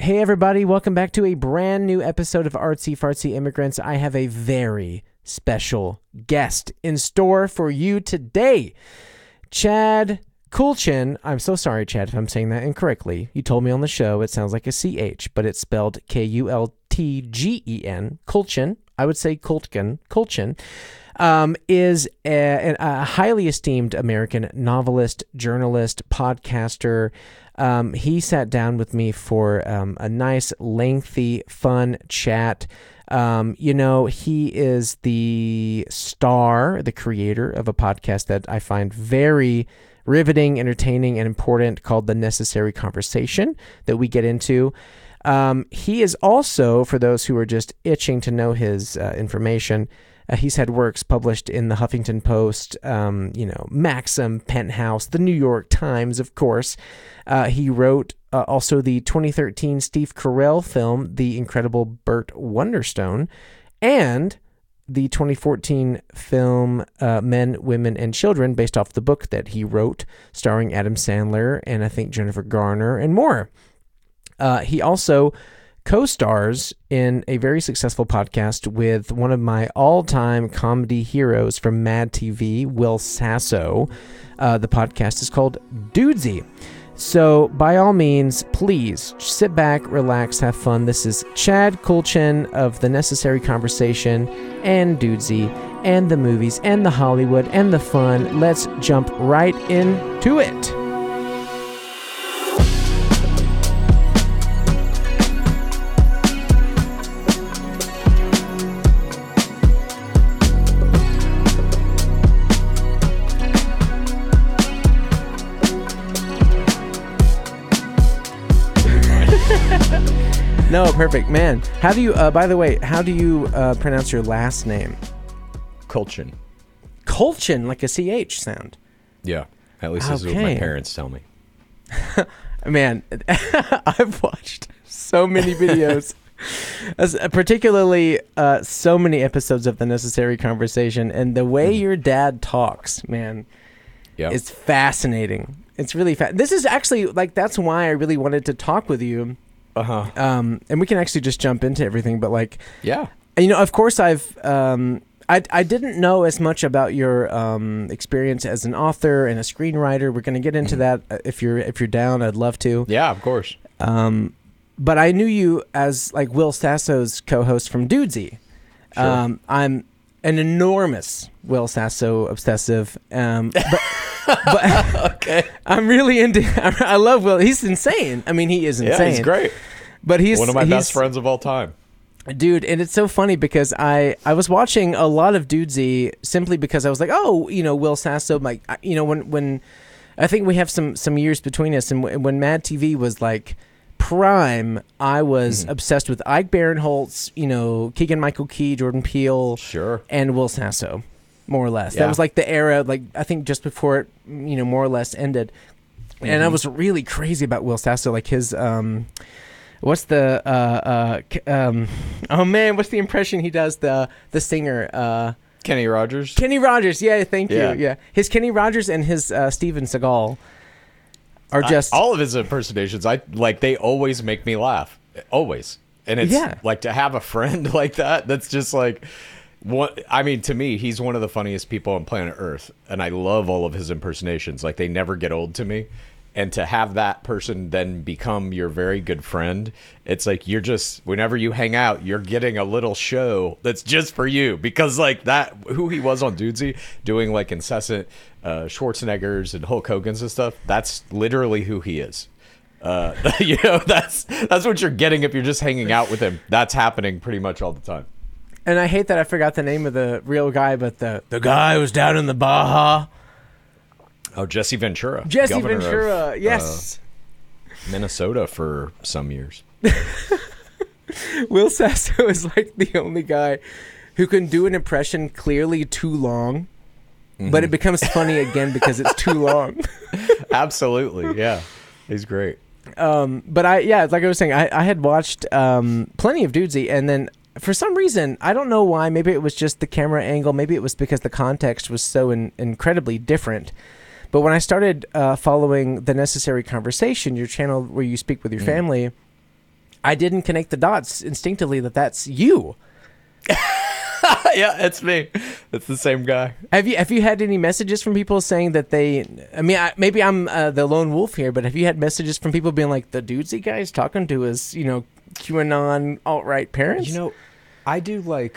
Hey everybody, welcome back to a brand new episode of Artsy Fartsy Immigrants. I have a very special guest in store for you today. Chad Kultgen. I'm so sorry, Chad, if I'm saying that incorrectly. You told me on the show it sounds like a CH, but it's spelled Kultgen. Kultgen. I would say Kultgen. Kultgen. Is a highly esteemed American novelist, journalist, podcaster. He sat down with me for a nice, lengthy, fun chat. He is the star, the creator of a podcast that I find very riveting, entertaining, and important called The Necessary Conversation that we get into. He is also, for those who are just itching to know his information, he's had works published in the Huffington Post, Maxim, Penthouse, the New York Times, of course. He wrote also the 2013 Steve Carell film, The Incredible Burt Wonderstone, and the 2014 film Men, Women, and Children, based off the book that he wrote, starring Adam Sandler and I think Jennifer Garner and more. He also co-stars in a very successful podcast with one of my all-time comedy heroes from Mad TV, Will Sasso. The podcast is called Dudesy. So, by all means, please sit back, relax, have fun. This is Chad Kultgen of The Necessary Conversation and Dudesy and the movies and the Hollywood and the fun. Let's jump right into it. No, perfect, man. How do you? By the way, how do you pronounce your last name? Kultgen. Kultgen, like a CH sound. Yeah, at least this is what my parents tell me. Man, I've watched so many videos, particularly so many episodes of The Necessary Conversation, and the way your dad talks, man, it's fascinating. It's really This is actually that's why I really wanted to talk with you. And we can actually just jump into everything, but of course I've I didn't know as much about your experience as an author and a screenwriter. We're going to get into that if you're down. I'd love to. Yeah, of course. But I knew you as Will Sasso's co-host from Dudesy. Sure. I'm an enormous Will Sasso obsessive. But okay. I'm really into. I love Will. He's insane. I mean, he is insane. Yeah, he's great. But he's one of my best friends of all time, dude. And it's so funny because I was watching a lot of Dudesy simply because I was like, oh, Will Sasso. When I think we have some years between us, and when Mad TV was prime, I was obsessed with Ike Barinholtz, Keegan-Michael Key, Jordan Peele, sure, and Will Sasso. More or less. Yeah. That was the era, I think just before it, more or less ended. And I was really crazy about Will Sasso, his, what's the, oh man, what's the impression he does, the singer? Kenny Rogers. Kenny Rogers, yeah, thank you, yeah. His Kenny Rogers and his Steven Seagal are just... all of his impersonations, they always make me laugh. Always. And it's, to have a friend like that, that's just to me, he's one of the funniest people on planet Earth, and I love all of his impersonations. They never get old to me. And to have that person then become your very good friend, it's you're just, whenever you hang out, you're getting a little show that's just for you. Because that, who he was on Dudesy, doing incessant Schwarzeneggers and Hulk Hogan's and stuff, that's literally who he is. That's what you're getting if you're just hanging out with him. That's happening pretty much all the time. And I hate that I forgot the name of the real guy, but the guy who's down in the Baja. Oh, Jesse Ventura. Jesse Governor Ventura, of, yes. Minnesota for some years. Will Sasso is the only guy who can do an impression clearly too long, but it becomes funny again because it's too long. Absolutely, yeah. He's great. But like I was saying, I had watched plenty of Dudesy, and then for some reason, I don't know why, maybe it was just the camera angle, maybe it was because the context was so incredibly different. But when I started following The Necessary Conversation, your channel where you speak with your family, I didn't connect the dots instinctively that's you. Yeah, it's me. It's the same guy. Have you had any messages from people saying that they? I mean, maybe I'm the lone wolf here, but have you had messages from people being like, the Dudesy guy's talking to his, QAnon alt-right parents? I do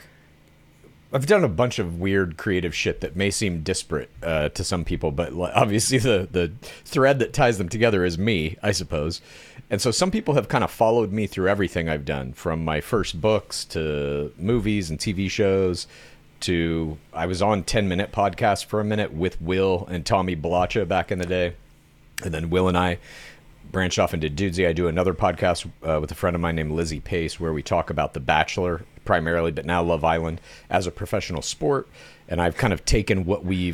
I've done a bunch of weird creative shit that may seem disparate to some people, but obviously the thread that ties them together is me, I suppose. And so some people have kind of followed me through everything I've done, from my first books to movies and TV shows to I was on 10 Minute Podcast for a minute with Will and Tommy Balacha back in the day. And then Will and I branched off into Dudesy. I do another podcast with a friend of mine named Lizzie Pace where we talk about The Bachelor primarily, but now Love Island as a professional sport. And I've kind of taken what we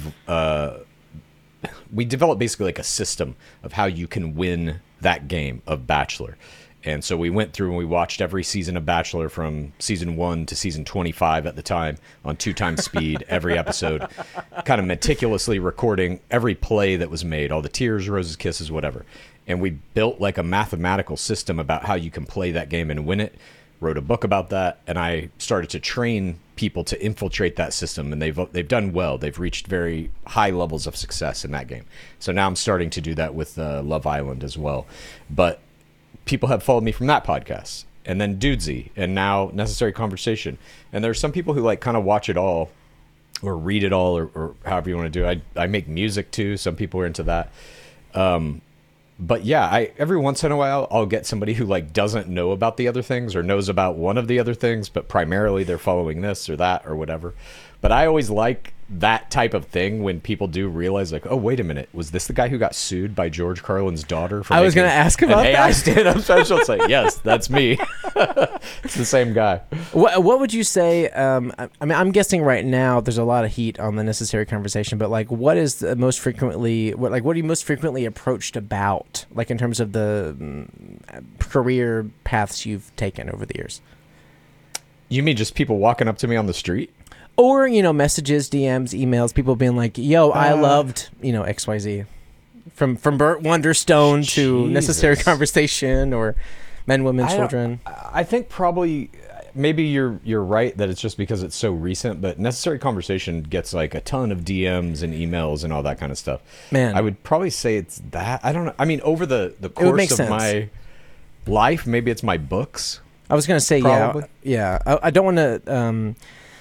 developed basically like a system of how you can win that game of Bachelor. And so we went through and we watched every season of Bachelor from season 1 to season 25 at the time on 2x speed, every episode, kind of meticulously recording every play that was made, all the tears, roses, kisses, whatever. And we built like a mathematical system about how you can play that game and win it. Wrote a book about that, and I started to train people to infiltrate that system, and they've done well. They've reached very high levels of success in that game. So now I'm starting to do that with Love Island as well. But people have followed me from that podcast, and then Dudesy, and now Necessary Conversation. And there's some people who kind of watch it all or read it all or however you want to do it. I make music too. Some people are into that. But yeah, every once in a while I'll get somebody who doesn't know about the other things or knows about one of the other things, but primarily they're following this or that or whatever. But I always like that type of thing when people do realize oh, wait a minute, was this the guy who got sued by George Carlin's daughter? I was going to ask about that. AI stand-up special. It's like, yes, that's me. It's the same guy. What would you say? I mean, I'm guessing right now there's a lot of heat on the Necessary Conversation, but what is the most frequently? What are you most frequently approached about? In terms of the career paths you've taken over the years. You mean just people walking up to me on the street? Or, messages, DMs, emails, people being like, yo, I loved, XYZ. From Burt Wonderstone to Necessary Conversation or Men, Women, Children. I think probably, maybe you're right that it's just because it's so recent, but Necessary Conversation gets a ton of DMs and emails and all that kind of stuff. Man. I would probably say it's that. I don't know. I mean, over the course of my life, maybe it's my books. I was going to say, probably. Yeah. I don't want to...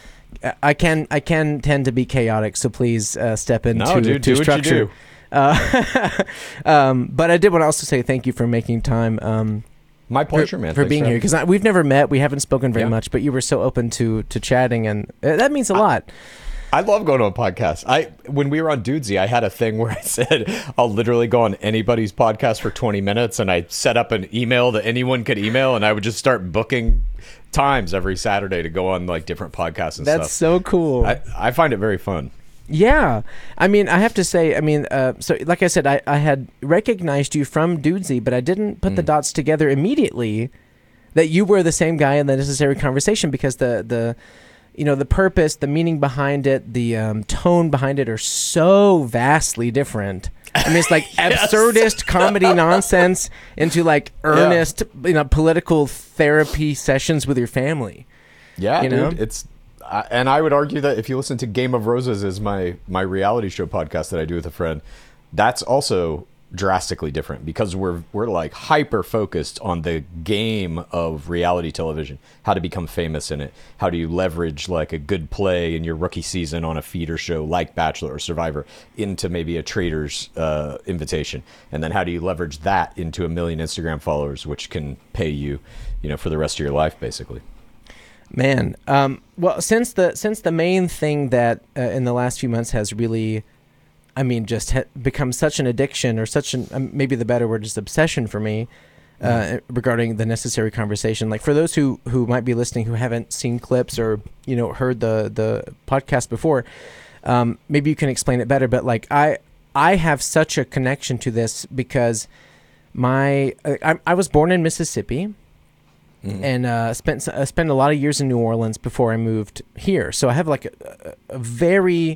I can tend to be chaotic, so please step into do structure. What you do. But I did want to also say thank you for making time. My pleasure, man. For being here, because we've never met, we haven't spoken very much, but you were so open to chatting, and that means a lot. I love going to a podcast. When we were on Dudesy, I had a thing where I said I'll literally go on anybody's podcast for 20 minutes, and I set up an email that anyone could email, and I would just start booking times every Saturday to go on different podcasts and stuff. That's so cool. I find it very fun. Yeah. I mean, I have to say, so like I said, I had recognized you from Dudesy, but I didn't put the dots together immediately that you were the same guy in the Necessary Conversation, because the purpose, the meaning behind it, the tone behind it are so vastly different. I mean, it's absurdist comedy nonsense into earnest, political therapy sessions with your family. Yeah, dude, it's, and I would argue that if you listen to Game of Roses is my reality show podcast that I do with a friend, that's also drastically different because we're hyper focused on the game of reality television, how to become famous in it, how do you leverage a good play in your rookie season on a feeder show like Bachelor or Survivor into maybe a trader's invitation, and then how do you leverage that into 1 million Instagram followers, which can pay you for the rest of your life basically. Man, well, since the main thing that in the last few months has really just become such an addiction, or such an maybe the better word is obsession for me, regarding the Necessary Conversation. For those who might be listening who haven't seen clips or heard the podcast before, maybe you can explain it better. But I have such a connection to this because I was born in Mississippi. And spent a lot of years in New Orleans before I moved here. So I have a very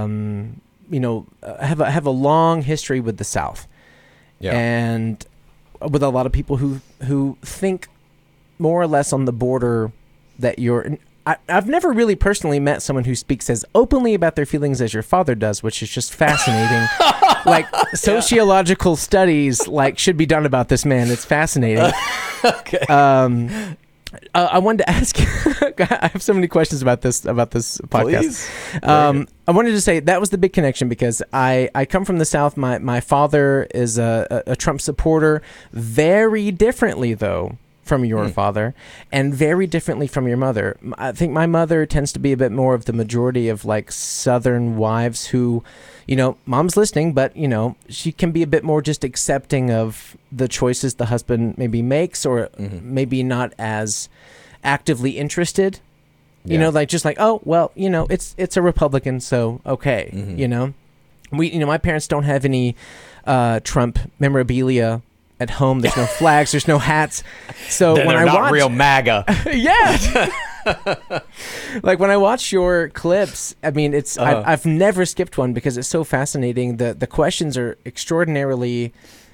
I have a long history with the South. Yeah. And with a lot of people who think more or less on the border that you're. I've never really personally met someone who speaks as openly about their feelings as your father does, which is just fascinating. Like sociological studies should be done about this man. It's fascinating. Okay. I wanted to ask you, I have so many questions about this podcast. I wanted to say that was the big connection because I come from the South. My father is a Trump supporter, very differently though from your father, and very differently from your mother. I think my mother tends to be a bit more of the majority of Southern wives who, mom's listening, but she can be a bit more just accepting of the choices the husband maybe makes, or maybe not as actively interested. Oh well, it's a Republican, so okay. My parents don't have any Trump memorabilia at home. There's no flags, there's no hats. So then when they're not real MAGA. Yeah. When I watch your clips, I mean, it's I've never skipped one because it's so fascinating. The questions are extraordinarily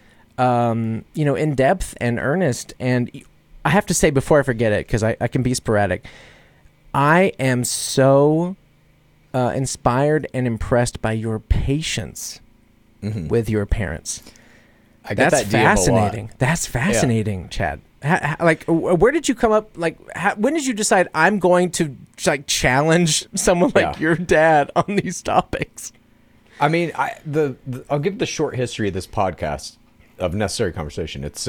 in depth and earnest. And I have to say before I forget it, because I can be sporadic, I am so inspired and impressed by your patience with your parents. That's fascinating. That's fascinating, Chad. Where did you come up? When did you decide I'm going to challenge someone like your dad on these topics? I mean, I'll give the short history of this podcast of Necessary Conversation. It's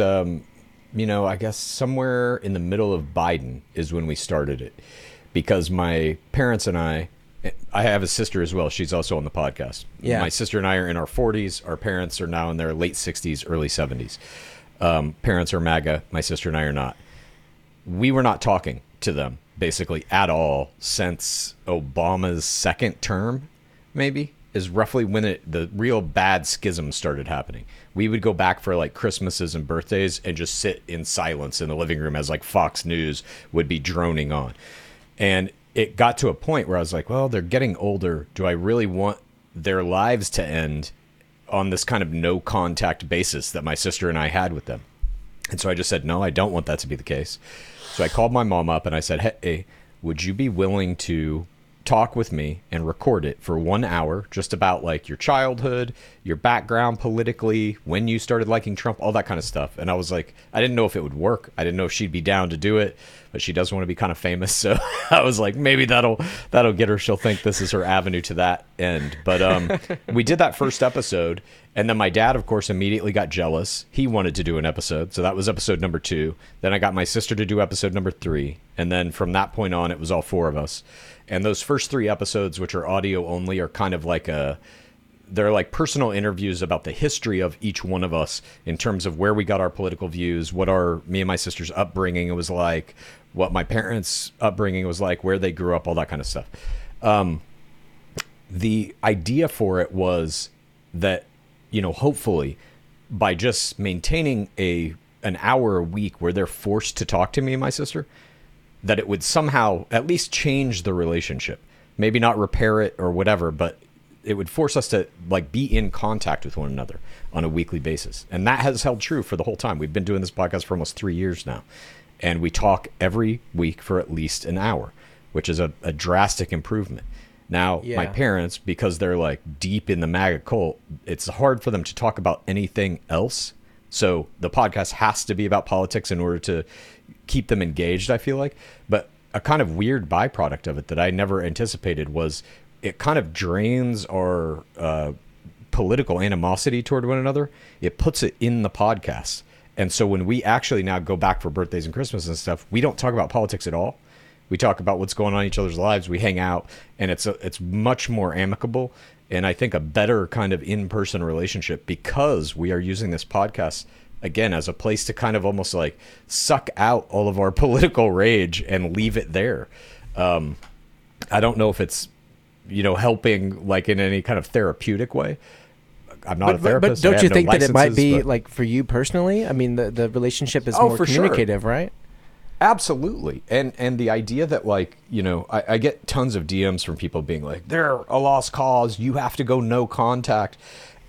I guess somewhere in the middle of Biden is when we started it, because my parents and I have a sister as well. She's also on the podcast. Yeah. My sister and I are in our 40s. Our parents are now in their late 60s, early 70s. Parents are MAGA. My sister and I are not. We were not talking to them basically at all since Obama's second term, maybe, is roughly when the real bad schism started happening. We would go back for Christmases and birthdays and just sit in silence in the living room as Fox News would be droning on. And it got to a point where I was like, well, they're getting older. Do I really want their lives to end on this kind of no contact basis that my sister and I had with them? And so I just said, no, I don't want that to be the case. So I called my mom up and I said, hey, would you be willing to talk with me and record it for 1 hour, just about your childhood, your background politically, when you started liking Trump, all that kind of stuff. And I was like, I didn't know if it would work. I didn't know if she'd be down to do it, but she does want to be kind of famous. So I was like, maybe that'll get her. She'll think this is her avenue to that end. But we did that first episode. And then my dad, of course, immediately got jealous. He wanted to do an episode. So that was episode number 2. Then I got my sister to do episode number 3. And then from that point on, it was all 4 of us. And those first 3 episodes, which are audio only, are kind of they're personal interviews about the history of each one of us in terms of where we got our political views, what me and my sister's upbringing was like, what my parents' upbringing was like, where they grew up, all that kind of stuff. The idea for it was that, hopefully by just maintaining an hour a week where they're forced to talk to me and my sister, that it would somehow at least change the relationship. Maybe not repair it or whatever, but it would force us to be in contact with one another on a weekly basis. And that has held true for the whole time. We've been doing this podcast for almost 3 years now. And we talk every week for at least an hour, which is a drastic improvement. Now, my parents, because they're deep in the MAGA cult, it's hard for them to talk about anything else. So the podcast has to be about politics in order to keep them engaged, I feel like. But a kind of weird byproduct of it that I never anticipated was it kind of drains our political animosity toward one another. It puts it in the podcast. And so when we actually now go back for birthdays and Christmas and stuff, we don't talk about politics at all. We talk about what's going on in each other's lives. We hang out, and it's much more amicable, and I think a better kind of in-person relationship, because we are using this podcast again as a place to kind of almost suck out all of our political rage and leave it there. I don't know if it's helping in any kind of therapeutic way. I'm not a therapist. But don't you think that it might be for you personally? I mean, the relationship is more communicative, right? Absolutely. And the idea that I get tons of DMs from people being like, they're a lost cause. You have to go no contact.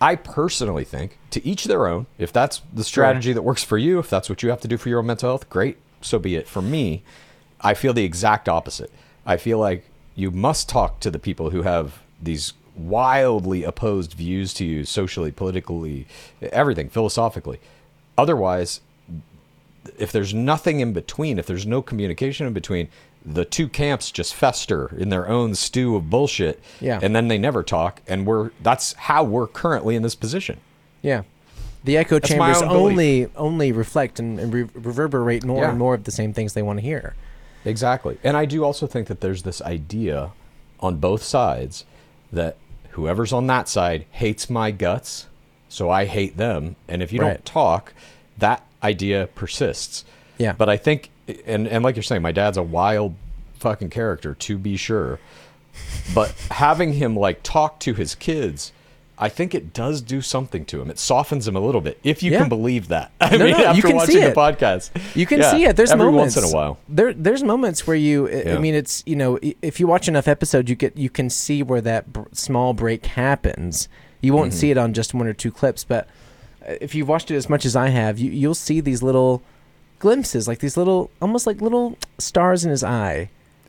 I personally think, to each their own, if that's the strategy that works for you, if that's what you have to do for your own mental health, great, so be it. For me, I feel the exact opposite. I feel like you must talk to the people who have these wildly opposed views to you socially, politically, everything, philosophically. Otherwise, if there's nothing in between, if there's no communication in between, the two camps just fester in their own stew of bullshit, and then they never talk, and that's how we're currently in this position. Yeah. The echo chambers only reflect and reverberate more and more of the same things they want to hear. Exactly. And I do also think that there's this idea on both sides that whoever's on that side hates my guts, so I hate them. And if you don't talk, that idea persists. Yeah. But I think, and like you're saying, my dad's a wild fucking character, to be sure. But having him like talk to his kids, I think it does do something to him. It softens him a little bit, if you can believe that. I mean, after watching the podcast, you can see it. There's every moments once in a while. There's moments where you. I mean, it's if you watch enough episodes, you can see where that small break happens. You won't see it on just one or two clips, but if you've watched it as much as I have, you'll see these little glimpses, like these little, almost like little stars in his eye.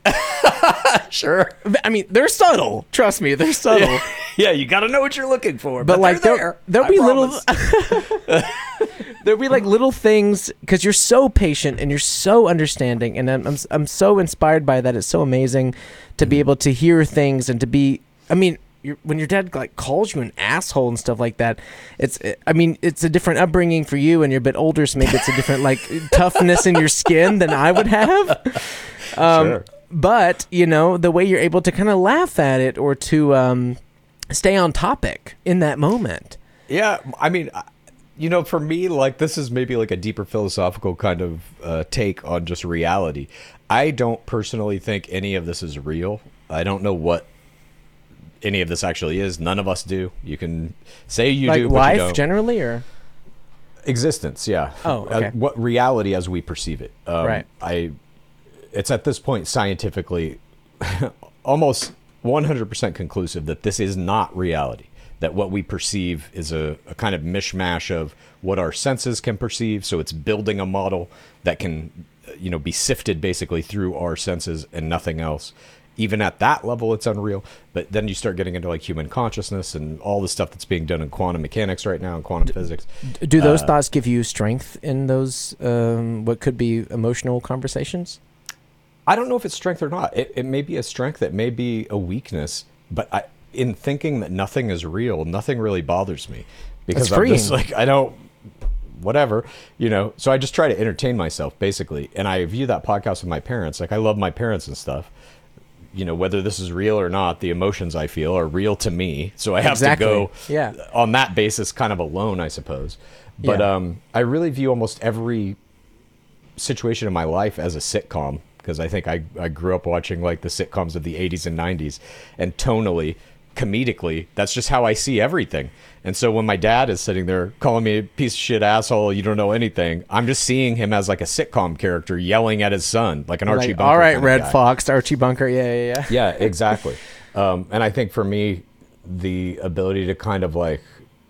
Sure. I mean, they're subtle. Trust me, they're subtle. Yeah, you got to know what you're looking for. But like, there'll be little, there'll be like little things, because you're so patient and you're so understanding, and I'm so inspired by that. It's so amazing to be able to hear things and to be. I mean, when your dad like calls you an asshole and stuff like that, it's a different upbringing for you, and you're a bit older, so maybe it's a different like toughness in your skin than I would have. Sure. But the way you're able to kind of laugh at it or to stay on topic in that moment. Yeah, I mean, for me, like, this is maybe like a deeper philosophical kind of take on just reality. I don't personally think any of this is real. I don't know what any of this actually is. None of us do. You can say you do, but life you don't. Generally, or existence, yeah. Oh, okay. What reality as we perceive it. Right. It's at this point scientifically almost 100% conclusive that this is not reality. That what we perceive is a kind of mishmash of what our senses can perceive. So it's building a model that can, be sifted basically through our senses and nothing else. Even at that level, it's unreal. But then you start getting into like human consciousness and all the stuff that's being done in quantum mechanics right now and quantum physics. Do those thoughts give you strength in those what could be emotional conversations? I don't know if it's strength or not. It may be a strength. It may be a weakness. But in thinking that nothing is real, nothing really bothers me. Because I'm just like, I don't, whatever, So I just try to entertain myself, basically. And I view that podcast with my parents. Like, I love my parents and stuff. Whether this is real or not, the emotions I feel are real to me. So I have to go on that basis kind of alone, I suppose. But I really view almost every situation in my life as a sitcom. Because I think I grew up watching like the sitcoms of the 80s and 90s, and tonally, comedically, that's just how I see everything. And so when my dad is sitting there calling me a piece of shit asshole, you don't know anything, I'm just seeing him as like a sitcom character yelling at his son, like an Archie Bunker. All right, Red Fox, Archie Bunker, yeah. Yeah, exactly. And I think for me, the ability to kind of like,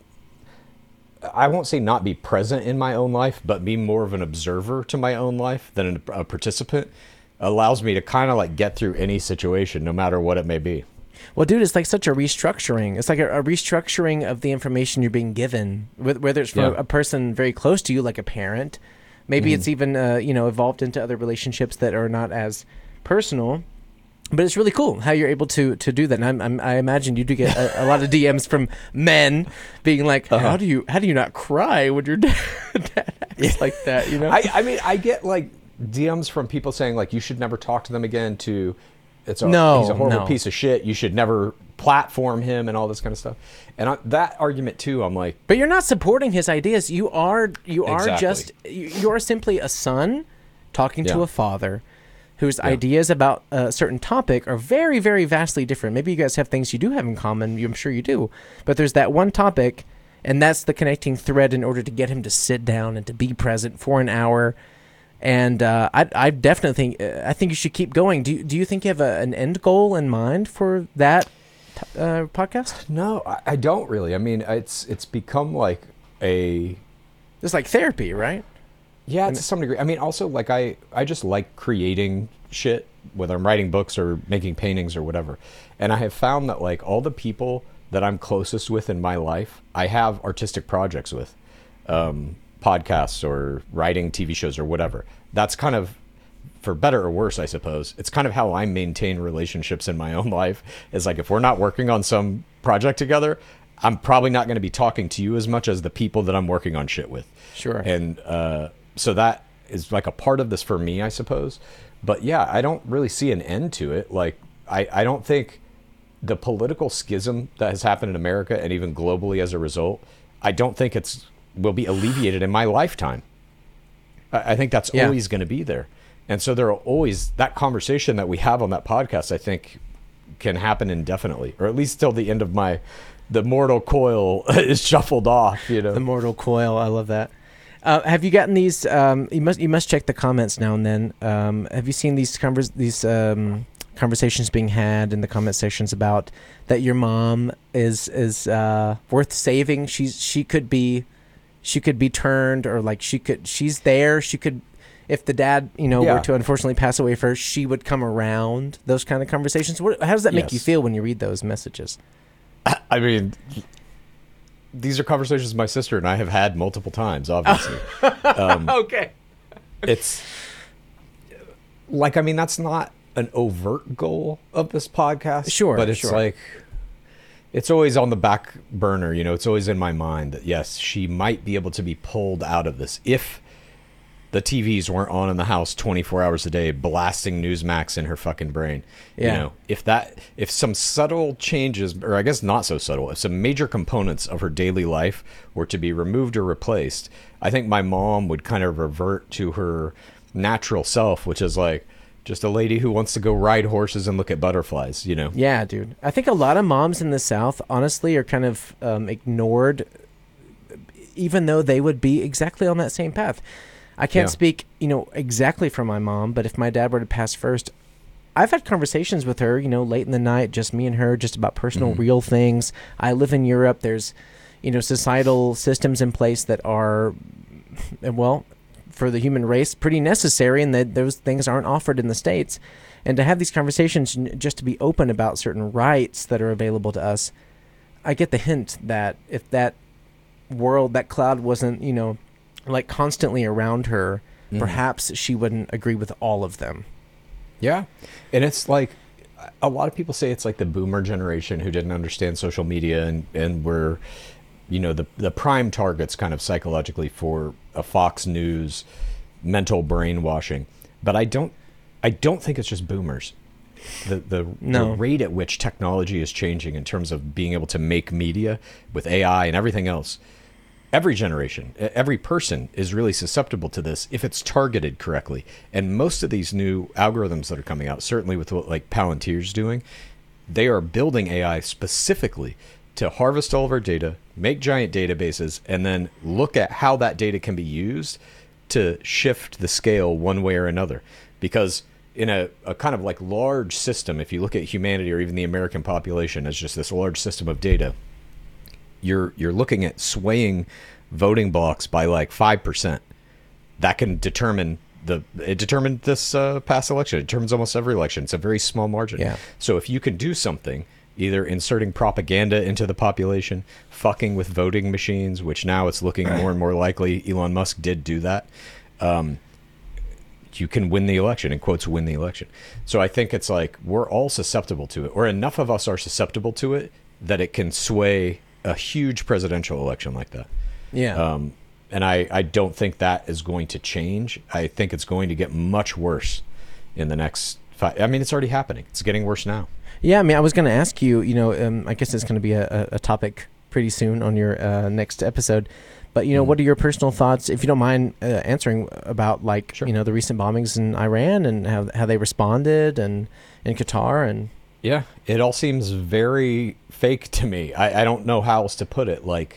I won't say not be present in my own life, but be more of an observer to my own life than a participant, allows me to kind of like get through any situation, no matter what it may be. Well, dude, it's like such a restructuring. It's like a restructuring of the information you're being given, whether it's from a person very close to you, like a parent. Maybe it's even, evolved into other relationships that are not as personal. But it's really cool how you're able to do that. And I imagine you do get a lot of DMs from men being like, how do you not cry when your dad acts like that, I mean, I get like DMs from people saying like, you should never talk to them again, he's a horrible piece of shit, you should never platform him and all this kind of stuff. And that argument too, I'm like, but you're not supporting his ideas. You are simply a son talking to a father whose ideas about a certain topic are very, very vastly different. Maybe you guys have things you do have in common. I'm sure you do. But there's that one topic, and that's the connecting thread in order to get him to sit down and to be present for an hour. And I definitely think you should keep going. Do you think you have an end goal in mind for that podcast? No, I don't really. I mean, it's become like it's like therapy, right? Yeah, to some degree. I mean, also, like, I just like creating shit, whether I'm writing books or making paintings or whatever. And I have found that, like, all the people that I'm closest with in my life, I have artistic projects with, podcasts or writing TV shows or whatever. That's kind of, for better or worse, I suppose, it's kind of how I maintain relationships in my own life. Is like, if we're not working on some project together, I'm probably not going to be talking to you as much as the people that I'm working on shit with. Sure. And so that is like a part of this for me, I suppose. But yeah, I don't really see an end to it. Like, I don't think the political schism that has happened in America and even globally as a result, I don't think will be alleviated in my lifetime. I think that's always going to be there. And so there are always, that conversation that we have on that podcast, I think, can happen indefinitely, or at least till the end of the mortal coil is shuffled off, you know. The mortal coil, I love that. Have you gotten these? You must check the comments now and then. Have you seen these conversations being had in the comment sections about that your mom is worth saving? She could be turned, or like she's there. She could, if the dad were to unfortunately pass away first, she would come around. Those kind of conversations. How does that make you feel when you read those messages? I mean, these are conversations my sister and I have had multiple times, obviously. Okay. It's like, I mean, that's not an overt goal of this podcast. Sure. But it's like, it's always on the back burner, it's always in my mind that, yes, she might be able to be pulled out of this if the TVs weren't on in the house 24 hours a day, blasting Newsmax in her fucking brain. Yeah. If some subtle changes, or I guess not so subtle, if some major components of her daily life were to be removed or replaced, I think my mom would kind of revert to her natural self, which is like just a lady who wants to go ride horses and look at butterflies, Yeah, dude. I think a lot of moms in the South, honestly, are kind of ignored, even though they would be exactly on that same path. I can't speak, exactly for my mom, but if my dad were to pass first, I've had conversations with her, late in the night, just me and her, just about personal, real things. I live in Europe. There's, societal systems in place that are, well, for the human race, pretty necessary, and that those things aren't offered in the States. And to have these conversations, just to be open about certain rights that are available to us, I get the hint that if that world, that cloud wasn't, like constantly around her, perhaps she wouldn't agree with all of them. Yeah. And it's like, a lot of people say it's like the boomer generation who didn't understand social media and were, the prime targets kind of psychologically for a Fox News mental brainwashing. But I don't think it's just boomers. The rate at which technology is changing in terms of being able to make media with AI and everything else, every generation, every person is really susceptible to this if it's targeted correctly. And most of these new algorithms that are coming out, certainly with what like Palantir's doing, they are building AI specifically to harvest all of our data, make giant databases, and then look at how that data can be used to shift the scale one way or another. Because in a kind of like large system, if you look at humanity or even the American population as just this large system of data, you're looking at swaying voting blocks by like 5%. That can determine it determined this past election. It determines almost every election. It's a very small margin. Yeah. So if you can do something, either inserting propaganda into the population, fucking with voting machines, which now it's looking more and more likely Elon Musk did do that, you can win the election, in quotes, win the election. So I think it's like we're all susceptible to it, or enough of us are susceptible to it that it can sway a huge presidential election like that. Yeah. And I don't think that is going to change. I think it's going to get much worse in the next 5. I mean, it's already happening. It's getting worse now. Yeah, I mean, I was going to ask you, I guess it's going to be a topic pretty soon on your next episode. But, what are your personal thoughts, if you don't mind answering, about, like, Sure. The recent bombings in Iran and how they responded, and in Qatar? And yeah, it all seems very fake to me. I don't know how else to put it. Like,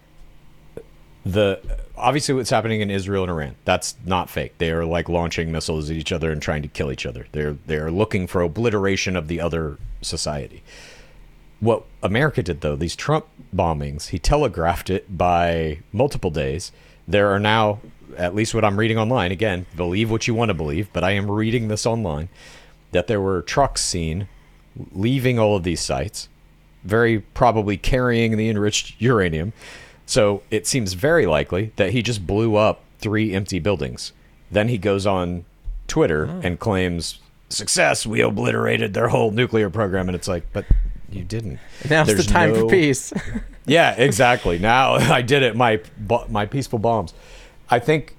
obviously what's happening in Israel and Iran, that's not fake. They are like launching missiles at each other and trying to kill each other. They're looking for obliteration of the other society. what America did, though, these Trump bombings, he telegraphed it by multiple days. There are now, at least what I'm reading online, again, believe what you want to believe, but I am reading this online, that there were trucks seen leaving all of these sites, very probably carrying the enriched uranium. So it seems very likely that he just blew up 3 empty buildings. Then he goes on Twitter and claims, success, we obliterated their whole nuclear program. And it's like, but you didn't. Now's the time for peace. Yeah, exactly. Now I did it. My peaceful bombs. I think,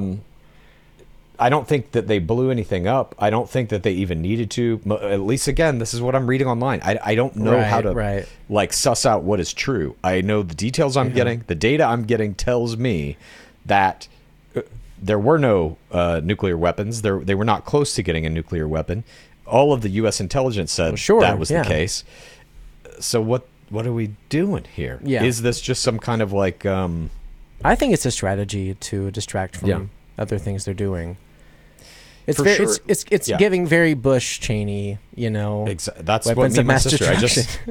I don't think that they blew anything up. I don't think that they even needed to. At least, again, this is what I'm reading online. I don't know how to like suss out what is true. I know the details I'm getting. The data I'm getting tells me that there were no nuclear weapons. They were not close to getting a nuclear weapon. All of the U.S. intelligence said that was the case. So what are we doing here? Yeah. Is this just some kind of like... I think it's a strategy to distract from other things they're doing. It's giving very Bush Cheney, you know. That's what me and my sister. I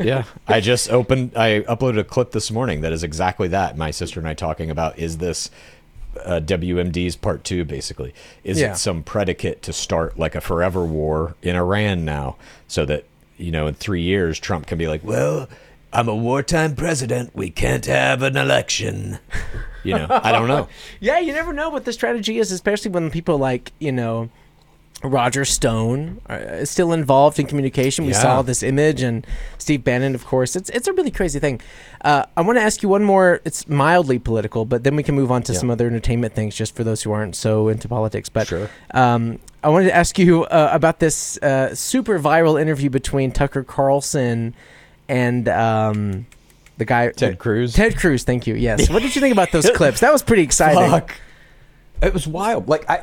just uploaded a clip this morning that is exactly that. My sister and I talking about, is this WMD's part 2, basically? Is it some predicate to start like a forever war in Iran now, so that, you know, in 3 years Trump can be like, well, I'm a wartime president, we can't have an election. You know, I don't know. Yeah, you never know what the strategy is, especially when people like, you know, Roger Stone is still involved in communication. We saw this image, and Steve Bannon, of course. It's a really crazy thing. I want to ask you one more. It's mildly political, but then we can move on to some other entertainment things, just for those who aren't so into politics. But I wanted to ask you about this super viral interview between Tucker Carlson and the guy Ted Cruz. Ted Cruz, thank you. Yes. What did you think about those clips? That was pretty exciting. Fuck. It was wild.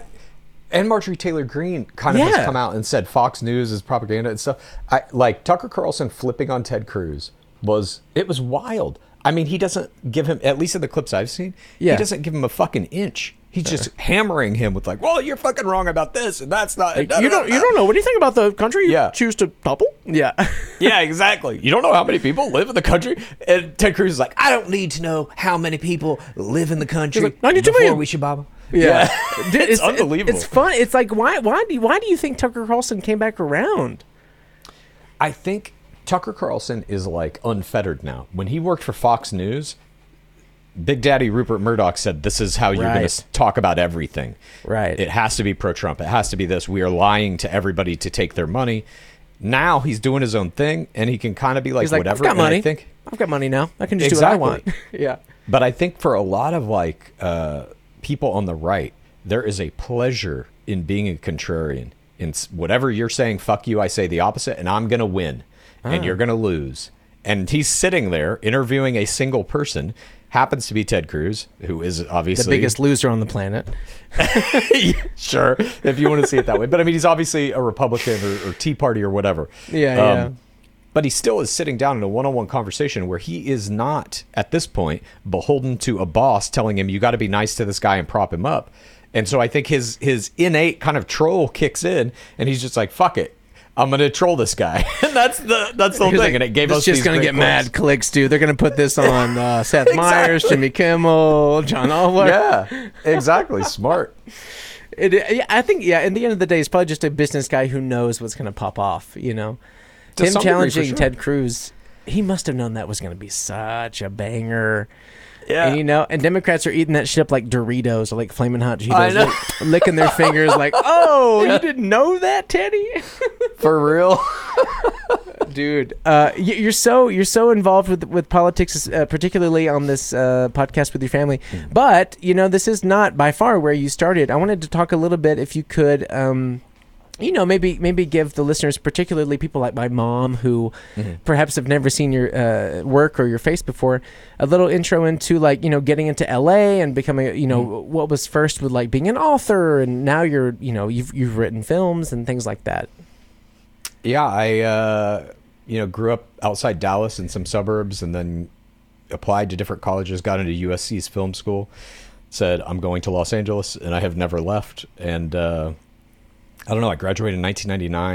And Marjorie Taylor Greene kind of has come out and said Fox News is propaganda and stuff. Like Tucker Carlson flipping on Ted Cruz was wild. I mean, he doesn't give him, at least in the clips I've seen, he doesn't give him a fucking inch. He's just hammering him with like, well, you're fucking wrong about this, and that's not. You don't know. What do you think about the country you choose to topple? Yeah. Yeah, exactly. You don't know how many people live in the country. And Ted Cruz is like, I don't need to know how many people live in the country. He's like, 92 million. We should bomb them. Yeah. It's unbelievable. It's fun. It's like, why do you think Tucker Carlson came back around? I think Tucker Carlson is like unfettered now. When he worked for Fox News, Big Daddy Rupert Murdoch said, this is how you're going to talk about everything. Right. It has to be pro-Trump. It has to be this. We are lying to everybody to take their money. Now he's doing his own thing, and he can kind of be like, whatever. I've got money. I've got money now. I can just do what I want. Yeah. But I think for a lot of like people on the right, there is a pleasure in being a contrarian. In whatever you're saying, fuck you, I say the opposite, and I'm going to win, and you're going to lose. And he's sitting there interviewing a single person. Happens to be Ted Cruz, who is obviously the biggest loser on the planet. Sure, if you want to see it that way. But I mean, he's obviously a Republican or Tea Party or whatever. Yeah. But he still is sitting down in a one-on-one conversation where he is not, at this point, beholden to a boss telling him, you got to be nice to this guy and prop him up. And so I think his innate kind of troll kicks in, and he's just like, fuck it. I'm gonna troll this guy, and that's the whole thing. And it gave us just gonna get mad clicks, dude. They're gonna put this on Seth Meyers, Jimmy Kimmel, John Oliver. Yeah, exactly. Smart. I think in the end of the day, he's probably just a business guy who knows what's gonna pop off. You know, him challenging Ted Cruz, he must have known that was gonna be such a banger. Yeah, and, you know, and Democrats are eating that shit up like Doritos or like Flamin' Hot Cheetos, licking their fingers like, oh, you didn't know that, Teddy? For real, dude. You're so involved with politics, particularly on this podcast with your family. But you know, this is not by far where you started. I wanted to talk a little bit, if you could. You know, maybe give the listeners, particularly people like my mom who perhaps have never seen your work or your face before, a little intro into like, you know, getting into LA and becoming, you know, what was first with like being an author, and now you're, you know, you've written films and things like that. Yeah, I you know, grew up outside Dallas in some suburbs, and then applied to different colleges, got into USC's film school, said I'm going to Los Angeles, and I have never left. And I don't know, I graduated in 1999,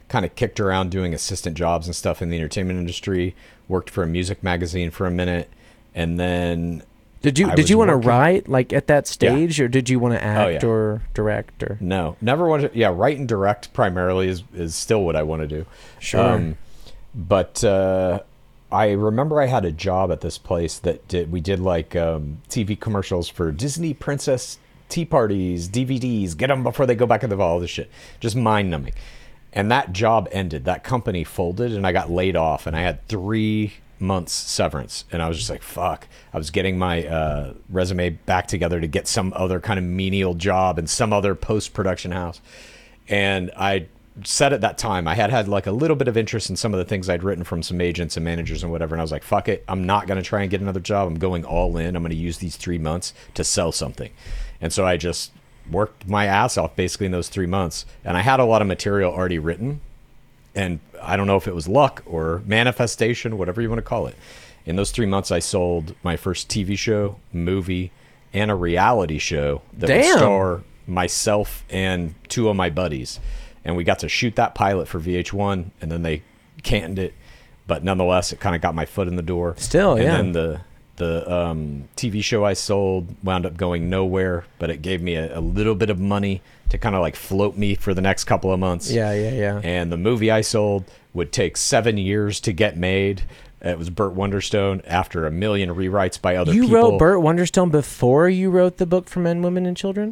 kind of kicked around doing assistant jobs and stuff in the entertainment industry. Worked for a music magazine for a minute, and then did you want to write like at that stage, or did you want to act or direct or no? Never wanted. Yeah, write and direct primarily is still what I want to do. Sure, but I remember I had a job at this place that we did like TV commercials for Disney princess tea parties, DVDs, get them before they go back in the vault, all this shit. Just mind numbing. And that job ended. That company folded and I got laid off and I had 3 months severance. And I was just like, fuck. I was getting my resume back together to get some other kind of menial job in some other post-production house. And I said at that time, I had like a little bit of interest in some of the things I'd written from some agents and managers and whatever. And I was like, fuck it. I'm not going to try and get another job. I'm going all in. I'm going to use these 3 months to sell something. And so I just worked my ass off basically in those 3 months. And I had a lot of material already written. And I don't know if it was luck or manifestation, whatever you want to call it. In those 3 months, I sold my first TV show, movie, and a reality show that would star myself and 2 of my buddies. And we got to shoot that pilot for VH1, and then they canned it. But nonetheless, it kind of got my foot in the door. Still, yeah. And then the TV show I sold wound up going nowhere, but it gave me a little bit of money to kind of like float me for the next couple of months. Yeah. And the movie I sold would take 7 years to get made. It was Burt Wonderstone after a million rewrites by other people. You wrote Burt Wonderstone before you wrote the book for Men, Women, and Children?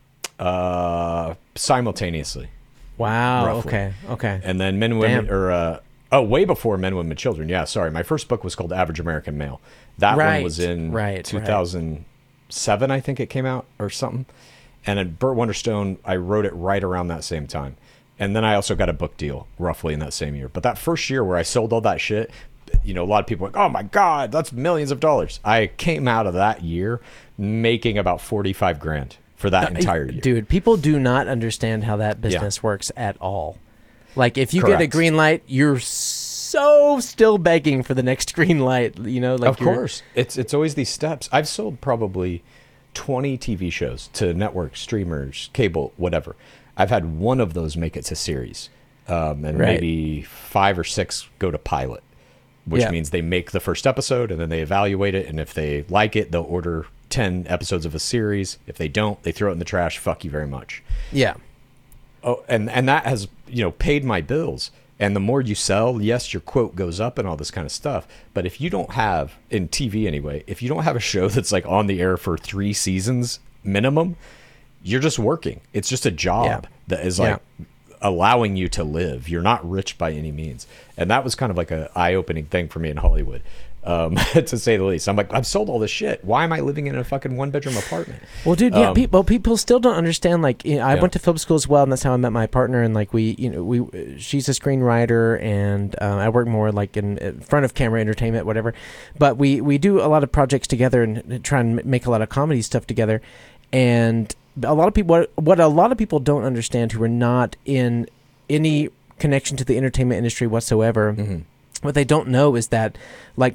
Simultaneously. Wow. Roughly. Okay. And then Men, Women, way before Men, Women, Children. Yeah, sorry. My first book was called Average American Male. That one was in 2007, I think it came out or something. And then Burt Wonderstone, I wrote it right around that same time. And then I also got a book deal roughly in that same year. But that first year where I sold all that shit, a lot of people were like, oh my God, that's millions of dollars. I came out of that year making about $45,000 for that entire year. Dude, people do not understand how that business works at all. Like if you get a green light, you're so still begging for the next green light, like of course. It's always these steps. I've sold probably 20 TV shows to networks, streamers, cable, whatever. I've had one of those make it to series. Maybe 5 or 6 go to pilot, which means they make the first episode and then they evaluate it. And if they like it, they'll order 10 episodes of a series. If they don't, they throw it in the trash. Fuck you very much. Yeah. Oh, and that has, paid my bills. And the more you sell, yes, your quote goes up and all this kind of stuff. But if you don't have, in TV anyway, if you don't have a show that's like on the air for 3 seasons minimum, you're just working. It's just a job that is like allowing you to live. You're not rich by any means. And that was kind of like an eye-opening thing for me in Hollywood. To say the least. I'm like, I've sold all this shit. Why am I living in a fucking 1-bedroom apartment? Well, dude, people still don't understand. Like, I went to film school as well, and that's how I met my partner. And like, she's a screenwriter, and I work more like in front of camera entertainment, whatever. But we do a lot of projects together and try and make a lot of comedy stuff together. And a lot of people, what a lot of people don't understand who are not in any connection to the entertainment industry whatsoever. Mm-hmm. What they don't know is that like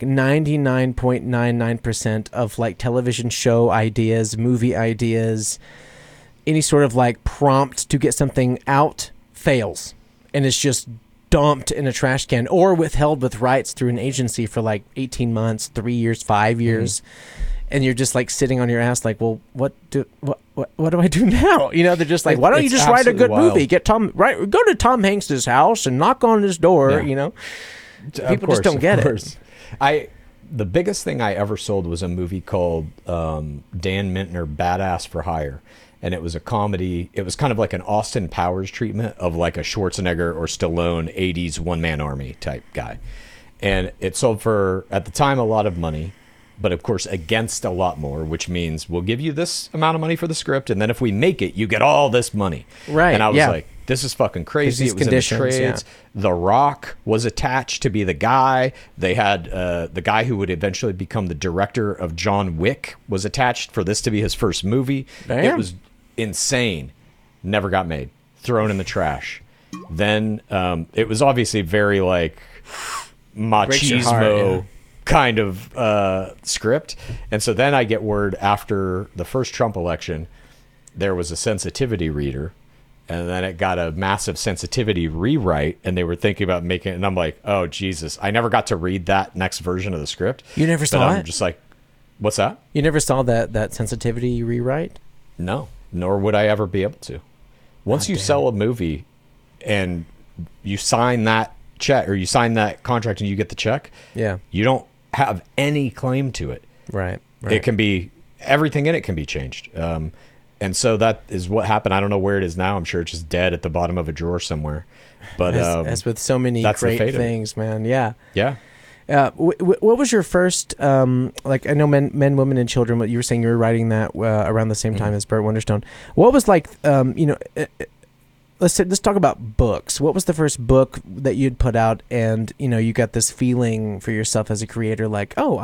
99.99% of like television show ideas, movie ideas, any sort of like prompt to get something out fails. And it's just dumped in a trash can or withheld with rights through an agency for like 18 months, 3 years, 5 years. Mm-hmm. And you're just like sitting on your ass like, well, what do I do now? They're just like, why don't you just write a good movie? Go to Tom Hanks's house and knock on his door, People just don't get it. The biggest thing I ever sold was a movie called Dan Mintner, Badass for Hire. And it was a comedy. It was kind of like an Austin Powers treatment of like a Schwarzenegger or Stallone 80s one-man army type guy. And it sold for, at the time, a lot of money. But of course, against a lot more, which means we'll give you this amount of money for the script. And then if we make it, you get all this money. Right. And I was like, this is fucking crazy. It was in the trades. Yeah. The Rock was attached to be the guy. They had the guy who would eventually become the director of John Wick was attached for this to be his first movie. Damn. It was insane. Never got made. Thrown in the trash. Then it was obviously very like machismo kind of script. And so then I get word after the first Trump election, there was a sensitivity reader and then it got a massive sensitivity rewrite, and they were thinking about making it, and I'm like, oh Jesus, I never got to read that next version of the script. You never saw it? I'm just like, what's that? You never saw that sensitivity rewrite? No, nor would I ever be able to. Once you sell a movie and you sign that check, or you sign that contract and you get the check, you don't have any claim to it. Right. It can be, everything in it can be changed. And so that is what happened. I don't know where it is now. I'm sure it's just dead at the bottom of a drawer somewhere. But as with so many great things, man. Yeah. Yeah. What was your first, like, I know Men, Women, and Children, what you were saying, you were writing that around the same time as Burt Wonderstone. What was like, let's talk about books. What was the first book that you'd put out, and, you got this feeling for yourself as a creator, like, oh,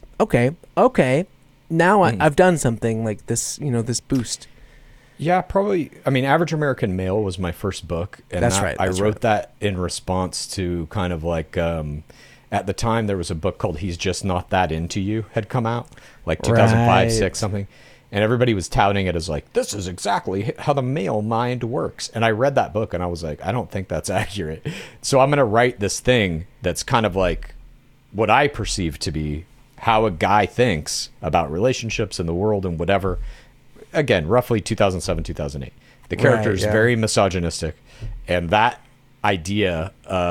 now I've done something like this, this boost. Yeah, probably. I mean, Average American Male was my first book. And that's right. I wrote that in response to kind of like, at the time there was a book called He's Just Not That Into You had come out, like 2005, 6, something. And everybody was touting it as like, this is exactly how the male mind works. And I read that book and I was like, I don't think that's accurate. So I'm going to write this thing that's kind of like what I perceive to be how a guy thinks about relationships in the world and whatever. Again, roughly 2007, 2008. The character is very misogynistic, and that idea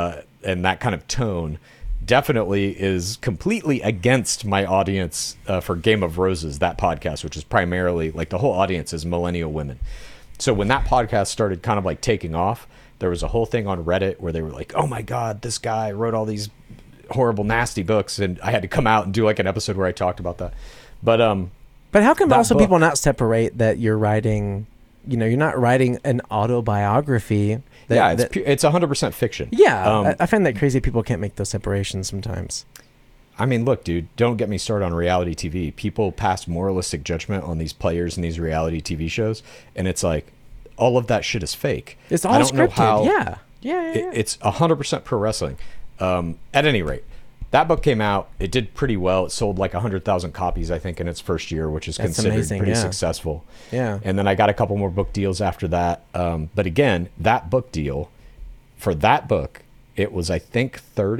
and that kind of tone definitely is completely against my audience for Game of Roses, that podcast, which is primarily, like, the whole audience is millennial women. So when that podcast started kind of like taking off, there was a whole thing on Reddit where they were like, oh my God, this guy wrote all these horrible, nasty books, and I had to come out and do like an episode where I talked about that. But how come also people not separate that you're writing, you're not writing an autobiography? It's 100% fiction. Yeah, I find that crazy people can't make those separations sometimes. I mean, look, dude, don't get me started on reality TV. People pass moralistic judgment on these players in these reality TV shows, and it's like, all of that shit is fake. It's all scripted. Yeah. It's 100% pro wrestling. At any rate, that book came out. It did pretty well. It sold like 100,000 copies, I think, in its first year, which is considered pretty successful. Yeah. And then I got a couple more book deals after that. But again, that book deal, for that book, it was, I think,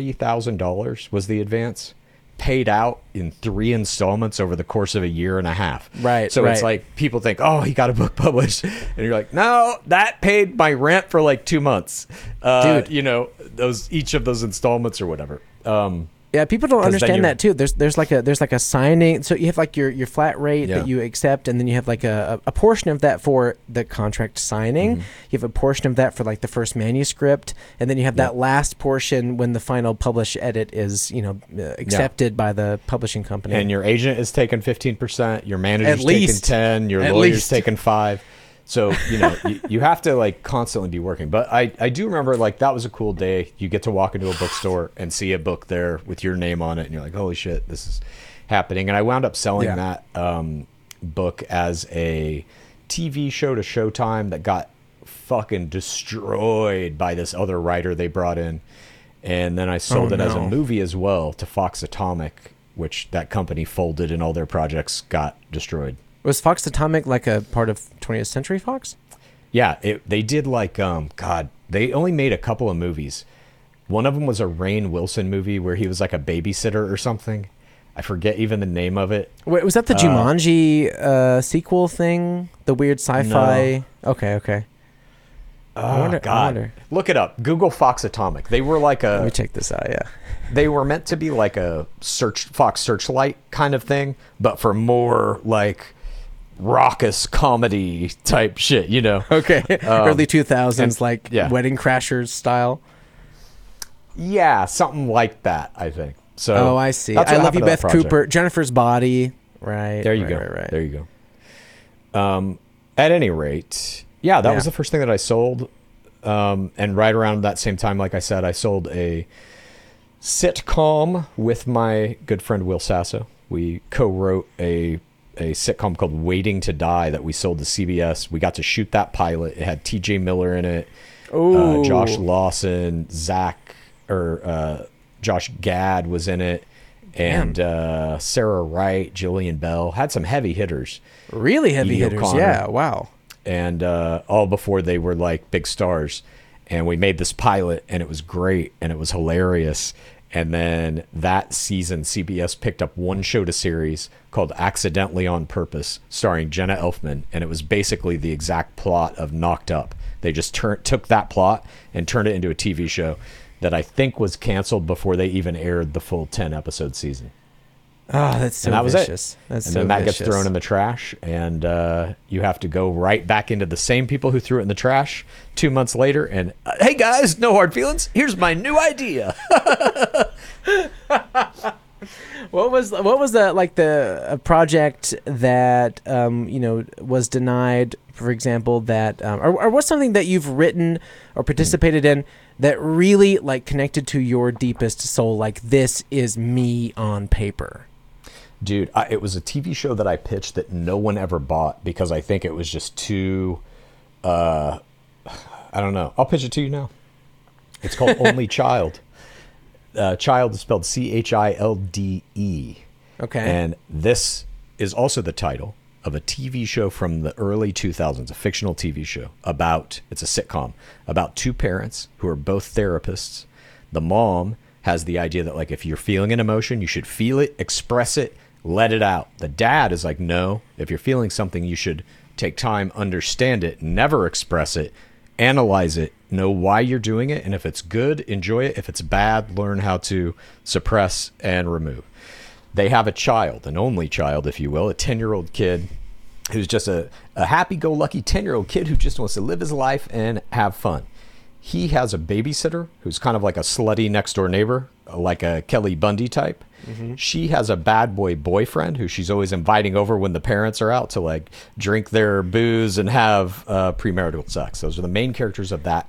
$30,000 was the advance, paid out in 3 installments over the course of a year and a half. Right. So it's like, people think, oh, he got a book published. And you're like, no, that paid my rent for like 2 months. Dude. Each of those installments or whatever. Yeah, people don't understand that too. There's like a signing. So you have like your flat rate that you accept, and then you have like a portion of that for the contract signing. You have a portion of that for like the first manuscript, and then you have that last portion when the final publish edit is accepted by the publishing company. And your agent is taking 15%. Your manager's taking 10. Your lawyer's taking 5. So, you have to like constantly be working. But I do remember, like, that was a cool day. You get to walk into a bookstore and see a book there with your name on it, and you're like, holy shit, this is happening. And I wound up selling that book as a TV show to Showtime that got fucking destroyed by this other writer they brought in. And then I sold it as a movie as well to Fox Atomic, which that company folded and all their projects got destroyed. Was Fox Atomic like a part of 20th Century Fox? Yeah, they did like, they only made a couple of movies. One of them was a Rainn Wilson movie where he was like a babysitter or something. I forget even the name of it. Wait, was that the Jumanji sequel thing? The weird sci-fi? No. Okay. Oh, God. I look it up. Google Fox Atomic. They were like Let me check this out, yeah. They were meant to be like a Fox Searchlight kind of thing, but for more like raucous comedy type shit, Okay. Early 2000s, Wedding Crashers style. Yeah, something like that, I think. So oh, I see. I Love You, Beth Cooper. Jennifer's Body. Right. There you go. Right. There you go. At any rate, that was the first thing that I sold. And right around that same time, like I said, I sold a sitcom with my good friend Will Sasso. We co-wrote a sitcom called Waiting to Die that we sold to CBS. We got to shoot that pilot. It had TJ Miller in it, Josh Lawson, Josh Gad was in it, and Sarah Wright, Jillian Bell. Had some heavy hitters. Really heavy hitters, O'Connor. Yeah, wow. and all before they were like big stars. And we made this pilot, and it was great, and it was hilarious. And then that season, CBS picked up one show to series called Accidentally on Purpose, starring Jenna Elfman, and it was basically the exact plot of Knocked Up. They just took that plot and turned it into a TV show that I think was canceled before they even aired the full 10-episode season. Oh, that's so vicious. And then that gets thrown in the trash, and you have to go right back into the same people who threw it in the trash 2 months later. And hey guys, no hard feelings. Here's my new idea. What was the project that was denied? For example, that or what's something that you've written or participated in that really like connected to your deepest soul? Like, this is me on paper. Dude, it was a TV show that I pitched that no one ever bought because I think it was just too, I don't know. I'll pitch it to you now. It's called Only Child. Child is spelled CHILDE. Okay. And this is also the title of a TV show from the early 2000s, a fictional TV show it's a sitcom about two parents who are both therapists. The mom has the idea that like if you're feeling an emotion, you should feel it, express it, let it out. The dad is like, no, if you're feeling something, you should take time, understand it, never express it, analyze it, know why you're doing it, and if it's good, enjoy it. If it's bad, learn how to suppress and remove. They have a child, an only child, if you will, a 10-year-old kid who's just a happy-go-lucky 10-year-old kid who just wants to live his life and have fun. He has a babysitter who's kind of like a slutty next-door neighbor, like a Kelly Bundy type. Mm-hmm. She has a bad boy boyfriend who she's always inviting over when the parents are out to like drink their booze and have premarital sex. Those are the main characters of that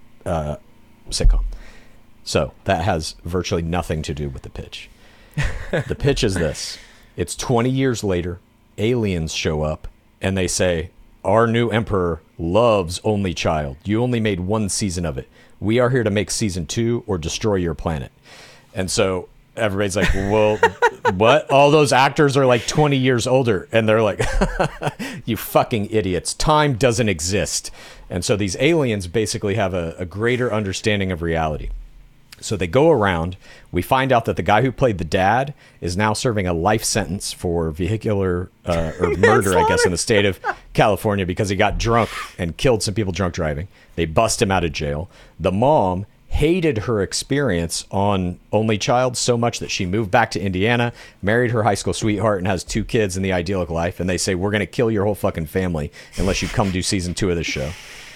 sitcom. So that has virtually nothing to do with the pitch. The pitch is this. It's 20 years later. Aliens show up and they say, our new emperor loves Only Child. You only made one season of it. We are here to make season 2 or destroy your planet. And so everybody's like, well, what? All those actors are like 20 years older. And they're like, you fucking idiots. Time doesn't exist. And so these aliens basically have a greater understanding of reality. So they go around. We find out that the guy who played the dad is now serving a life sentence for vehicular or murder, I guess, in the state of California because he got drunk and killed some people drunk driving. They bust him out of jail. The mom hated her experience on Only Child so much that she moved back to Indiana, married her high school sweetheart, and has 2 kids in the idyllic life. And they say, we're going to kill your whole fucking family unless you come do season 2 of this show.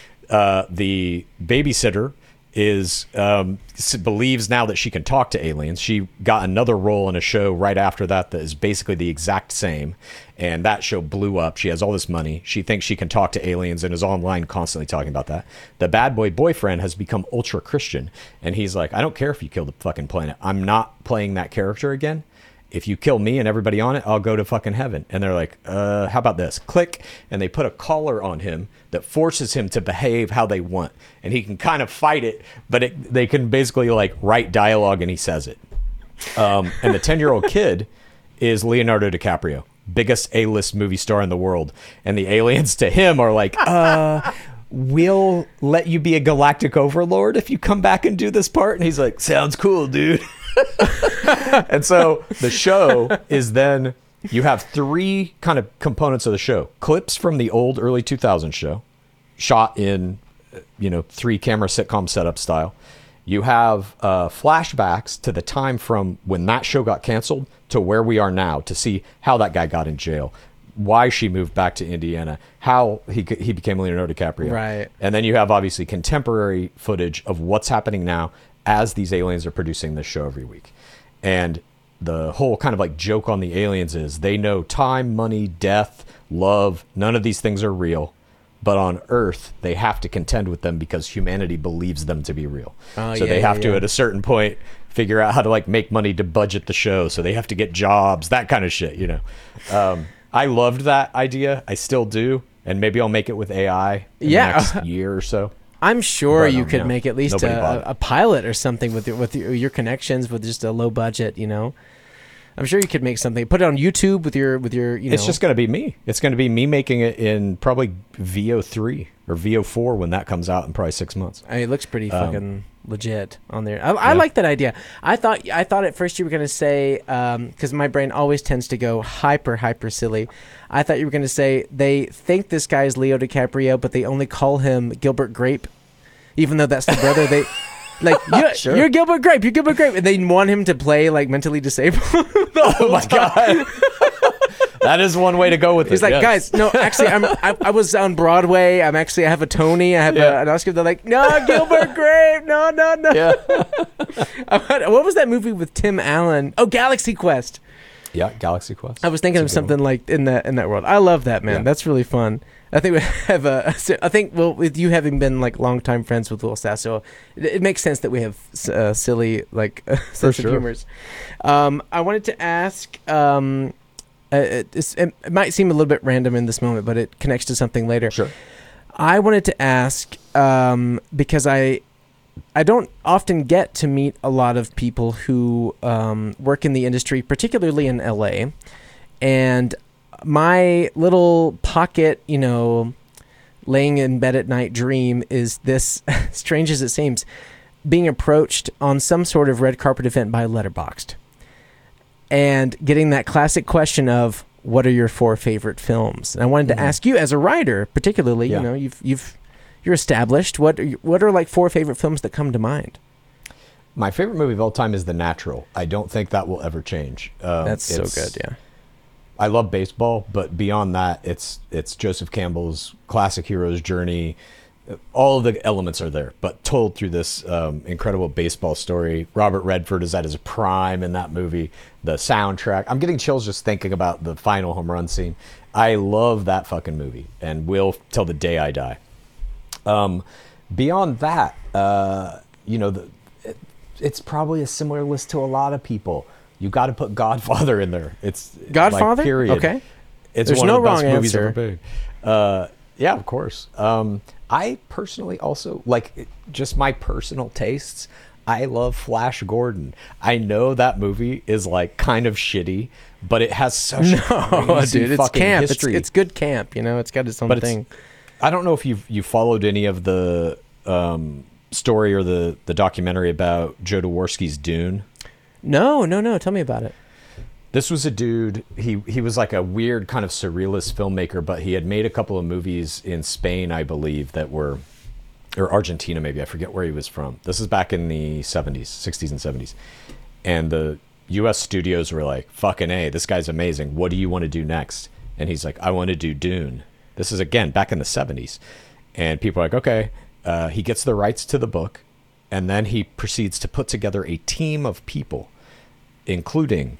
The babysitter believes now that she can talk to aliens. She got another role in a show right after that is basically the exact same, and that show blew up. She has all this money. She thinks she can talk to aliens and is online constantly talking about that. The bad boy boyfriend has become ultra Christian, and he's like, I don't care if you kill the fucking planet. I'm not playing that character again. If you kill me and everybody on it, I'll go to fucking heaven. And they're like, how about this? Click. And they put a collar on him that forces him to behave how they want. And he can kind of fight it, but they can basically like write dialogue and he says it. And the 10-year-old kid is Leonardo DiCaprio, biggest A-list movie star in the world. And the aliens to him are like, we'll let you be a galactic overlord if you come back and do this part. And he's like, sounds cool, dude. And so the show is then you have 3 kind of components of the show. Clips from the old early 2000s show shot in 3 camera sitcom setup style. You have flashbacks to the time from when that show got canceled to where we are now to see how that guy got in jail, why she moved back to Indiana, how he became Leonardo DiCaprio. Right. And then you have obviously contemporary footage of what's happening now as these aliens are producing this show every week. And the whole kind of like joke on the aliens is they know time, money, death, love, none of these things are real. But on Earth, they have to contend with them because humanity believes them to be real. They have to, at a certain point, figure out how to like make money to budget the show. So they have to get jobs, that kind of shit, I loved that idea. I still do. And maybe I'll make it with AI in the next year or so. I'm sure you could make at least a pilot or something with your connections with just a low budget, I'm sure you could make something. Put it on YouTube with your It's just going to be me. It's going to be me making it in probably VO3 or VO4 when that comes out in probably 6 months. I mean, it looks pretty fucking legit on there. I like that idea. I thought at first you were going to say, because my brain always tends to go hyper silly. I thought you were going to say they think this guy is Leo DiCaprio, but they only call him Gilbert Grape, even though that's the brother. They like Sure. You're Gilbert Grape, and they want him to play like mentally disabled. Oh my god. That is one way to go with it. He's like, guys, no, actually, I was on Broadway. I have a Tony. I have an Oscar. They're like, no, Gilbert Grape, no. Yeah. What was that movie with Tim Allen? Oh, Galaxy Quest. Yeah, Galaxy Quest. I was thinking of something like in that world. I love that, man. Yeah. That's really fun. I think we have with you having been like longtime friends with Will Sasso, it makes sense that we have silly like sense of humors. I wanted to ask. It might seem a little bit random in this moment, but it connects to something later. Sure. I wanted to ask because I don't often get to meet a lot of people who work in the industry, particularly in LA, and my little pocket, laying in bed at night dream is this, strange as it seems, being approached on some sort of red carpet event by Letterboxd. And getting that classic question of, what are your 4 favorite films? And I wanted to ask you, as a writer, particularly, you're established. What are like 4 favorite films that come to mind? My favorite movie of all time is The Natural. I don't think that will ever change. That's so good, yeah. I love baseball, but beyond that, it's Joseph Campbell's classic hero's journey. All of the elements are there, but told through this incredible baseball story. Robert Redford is at his prime in that movie. The soundtrack. I'm getting chills just thinking about the final home run scene. I love that fucking movie and will till the day I die. Beyond that, it's probably a similar list to a lot of people. You got to put Godfather in there. It's Godfather. Like, period. Okay. It's There's one no of the best wrong movies answer. ever made. Yeah, of course. I personally also like just my personal tastes. I love Flash Gordon. I know that movie is like kind of shitty, but it has such crazy dude, it's fucking camp. history. It's good camp. It's got its own thing. I don't know if you followed any of the story or the documentary about Joe Dworsky's Dune. No. Tell me about it. This was a dude, he was like a weird kind of surrealist filmmaker, but he had made a couple of movies in Spain, I believe, or Argentina maybe, I forget where he was from. This is back in the 60s and 70s. And the US studios were like, fucking A, this guy's amazing. What do you want to do next? And he's like, I want to do Dune. This is, again, back in the 70s. And people are like, okay. He gets the rights to the book, and then he proceeds to put together a team of people, including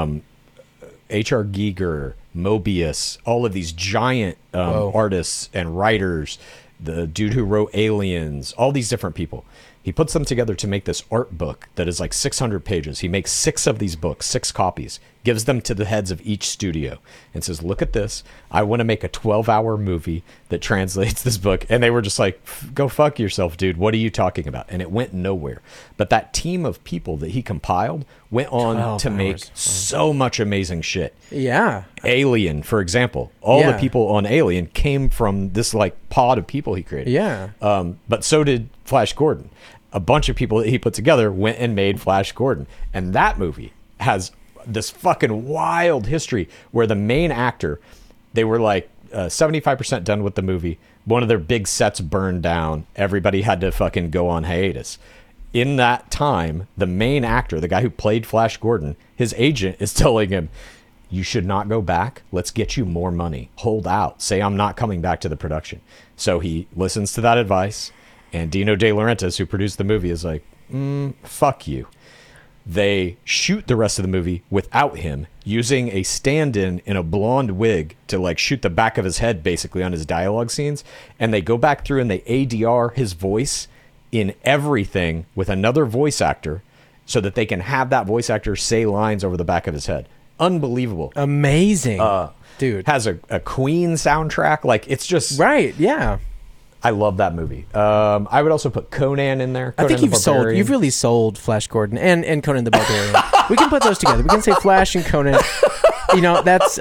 H.R. Giger, Mobius, all of these giant artists and writers, the dude who wrote Aliens, all these different people. He puts them together to make this art book that is like 600 pages. He makes 6 of these books, 6 copies, gives them to the heads of each studio and says, look at this. I want to make a 12-hour movie that translates this book. And they were just like, go fuck yourself, dude. What are you talking about? And it went nowhere. But that team of people that he compiled went on to make so much amazing shit. Yeah. Alien, for example. All the people on Alien came from this like pod of people he created. Yeah. But so did Flash Gordon. A bunch of people that he put together went and made Flash Gordon. And that movie has this fucking wild history where the main actor, they were like 75% done with the movie. One of their big sets burned down. Everybody had to fucking go on hiatus. In that time, the main actor, the guy who played Flash Gordon, his agent is telling him, you should not go back. Let's get you more money. Hold out. Say I'm not coming back to the production. So he listens to that advice. And Dino De Laurentiis, who produced the movie, is like, fuck you. They shoot the rest of the movie without him, using a stand-in in a blonde wig to like shoot the back of his head basically on his dialogue scenes. And they go back through and they ADR his voice in everything with another voice actor so that they can have that voice actor say lines over the back of his head. Unbelievable. Amazing. Dude. Has a Queen soundtrack. Like, it's just... Right, yeah. I love that movie. I would also put Conan in there. Conan I think you've really sold Flash Gordon and Conan the Barbarian. We can put those together. We can say Flash and Conan. You know, that's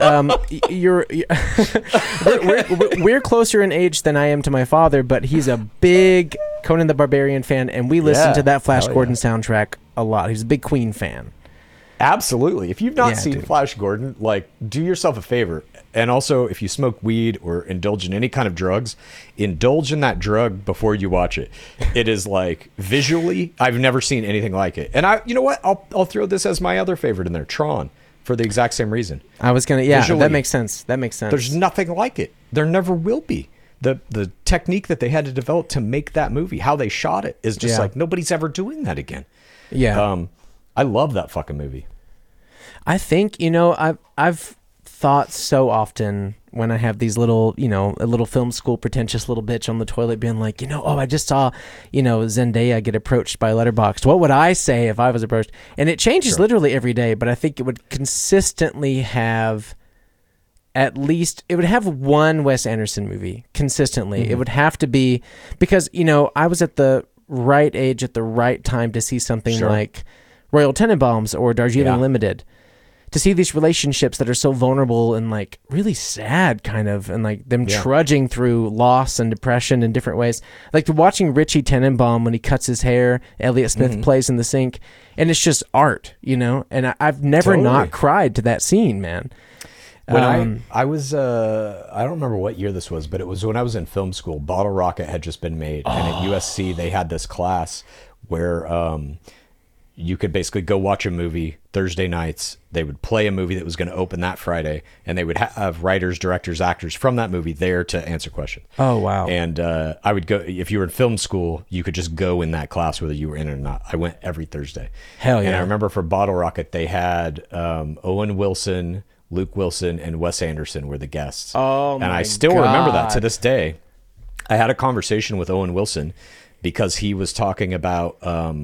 we're closer in age than I am to my father, but he's a big Conan the Barbarian fan, and we listen to that Flash Gordon soundtrack a lot. He's a big Queen fan. Absolutely. If you've not seen Flash Gordon, like, do yourself a favor. And also, if you smoke weed or indulge in any kind of drugs, indulge in that drug before you watch it. It is like, visually, I've never seen anything like it. And you know what? I'll throw this as my other favorite in there, Tron, for the exact same reason. I was gonna, visually, that makes sense. There's nothing like it. There never will be. The technique that they had to develop to make that movie, how they shot it, is just like, nobody's ever doing that again. Yeah. I love that fucking movie. I think, you know, I've thought so often when I have these little, you know, a little film school pretentious little bitch on the toilet being like, you know, oh, I just saw, you know, Zendaya get approached by Letterboxd. What would I say if I was approached? And it changes literally every day, but I think it would consistently have at least, it would have one Wes Anderson movie consistently. Mm-hmm. It would have to be, because, you know, I was at the right age at the right time to see something like Royal Tenenbaums or Darjeeling Limited, to see these relationships that are so vulnerable and like really sad kind of, and like them trudging through loss and depression in different ways. Like watching Richie Tenenbaum when he cuts his hair, Elliott Smith plays in the sink, and it's just art, you know? And I've never not cried to that scene, man. When I was, I don't remember what year this was, but it was when I was in film school. Bottle Rocket had just been made, and at USC they had this class where you could basically go watch a movie Thursday nights. They would play a movie that was going to open that Friday, and they would have writers, directors, actors from that movie there to answer questions. Oh, wow. And I would go, if you were in film school, you could just go in that class whether you were in it or not. I went every Thursday. Hell yeah. And I remember for Bottle Rocket, they had Owen Wilson, Luke Wilson, and Wes Anderson were the guests. Oh, my God. And I still remember that to this day. I had a conversation with Owen Wilson because he was talking about...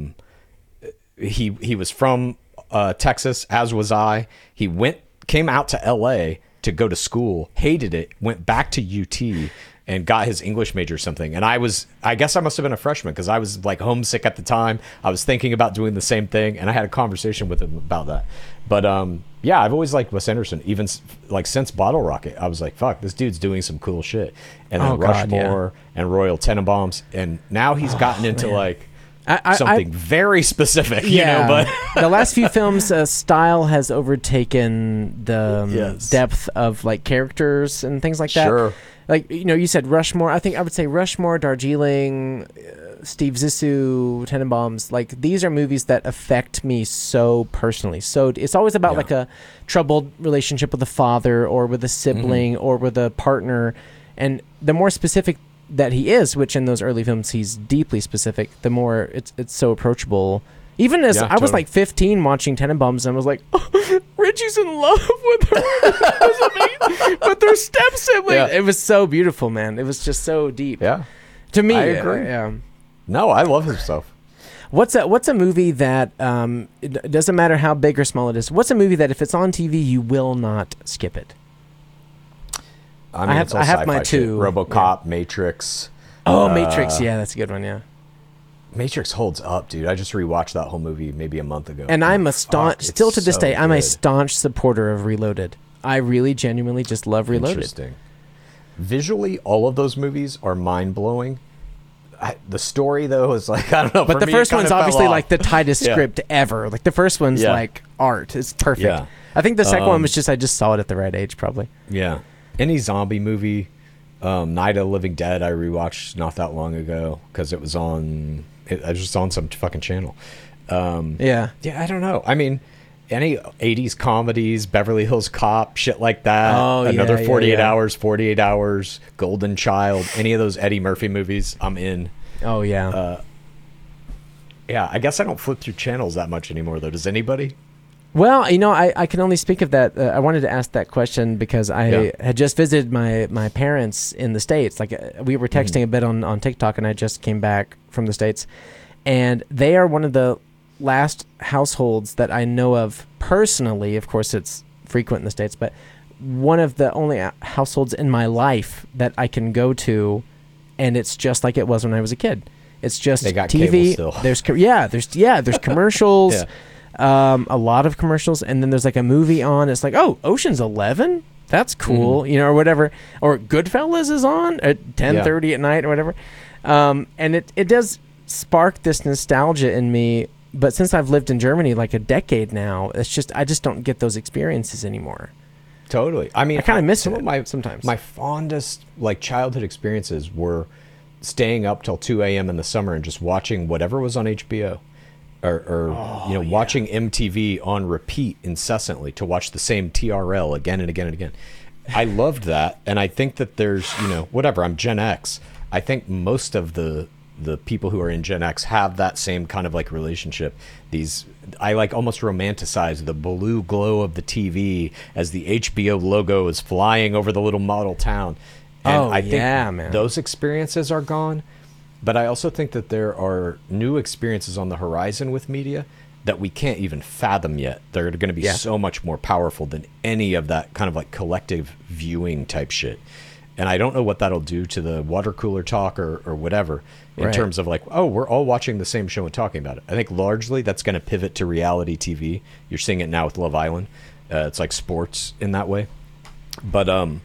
He was from Texas, as was I. He came out to LA to go to school, hated it, went back to UT and got his English major or something. And I guess I must have been a freshman because I was like homesick at the time. I was thinking about doing the same thing, and I had a conversation with him about that. But yeah, I've always liked Wes Anderson, even like since Bottle Rocket. I was like, fuck, this dude's doing some cool shit. And then Rushmore and Royal Tenenbaums, and now he's gotten into like something very specific, you know, but the last few films, style has overtaken the depth of like characters and things like that. Sure. Like, you know, you said Rushmore. I think I would say Rushmore, Darjeeling, Steve Zissou, Tenenbaums. Like, these are movies that affect me so personally. So it's always about like a troubled relationship with a father or with a sibling or with a partner. And the more specific that he is, which in those early films he's deeply specific, the more it's so approachable. Even as I was like 15 watching Tenenbaums, and I was like, oh, Richie's in love with her, with their step sibling. Yeah. It was so beautiful, man. It was just so deep. Yeah, to me, I agree. No, I love his stuff. What's a movie that it doesn't matter how big or small it is? What's a movie that if it's on TV you will not skip it? I mean, I have my two. RoboCop, Matrix. Oh, Matrix. Yeah, that's a good one. Yeah. Matrix holds up, dude. I just rewatched that whole movie maybe a month ago. And I'm a staunch, still to this day, I'm a staunch supporter of Reloaded. I really genuinely just love Reloaded. Interesting. Visually, all of those movies are mind-blowing. The story, though, is like, I don't know. But the first one's obviously like the tightest script ever. Like the first one's like art. It's perfect. Yeah. I think the second one was I just saw it at the right age, probably. Yeah. Any zombie movie, Night of the Living Dead, I rewatched not that long ago because it was on. I just on some fucking channel. Yeah, I don't know. I mean, any 80s comedies, Beverly Hills Cop, shit like that. Oh, Another 48 Hours, Golden Child, any of those Eddie Murphy movies, I'm in. Oh yeah. Yeah, I guess I don't flip through channels that much anymore, though. Does anybody? Well, you know, I can only speak of that. I wanted to ask that question because I had just visited my parents in the States. Like, we were texting a bit on TikTok, and I just came back from the States. And they are one of the last households that I know of personally. Of course, it's frequent in the States, but one of the only households in my life that I can go to, and it's just like it was when I was a kid. It's just they got TV. Cable still. There's commercials. A lot of commercials, and then there's like a movie on. It's like, oh, Ocean's 11. That's cool, or whatever. Or Goodfellas is on at 10:30 at night or whatever. And it does spark this nostalgia in me. But since I've lived in Germany like a decade now, I just don't get those experiences anymore. Totally. I mean, I kind of miss it sometimes. My fondest like childhood experiences were staying up till 2 a.m. in the summer and just watching whatever was on HBO. Or watching MTV on repeat incessantly to watch the same TRL again and again and again. I loved that, and I think that there's, whatever, I'm Gen X. I think most of the people who are in Gen X have that same kind of like relationship. I like almost romanticize the blue glow of the TV as the HBO logo is flying over the little model town. And I think man. Those experiences are gone. But I also think that there are new experiences on the horizon with media that we can't even fathom yet. They're going to be so much more powerful than any of that kind of like collective viewing type shit. And I don't know what that'll do to the water cooler talk or whatever in terms of like, oh, we're all watching the same show and talking about it. I think largely that's going to pivot to reality TV. You're seeing it now with Love Island. It's like sports in that way. But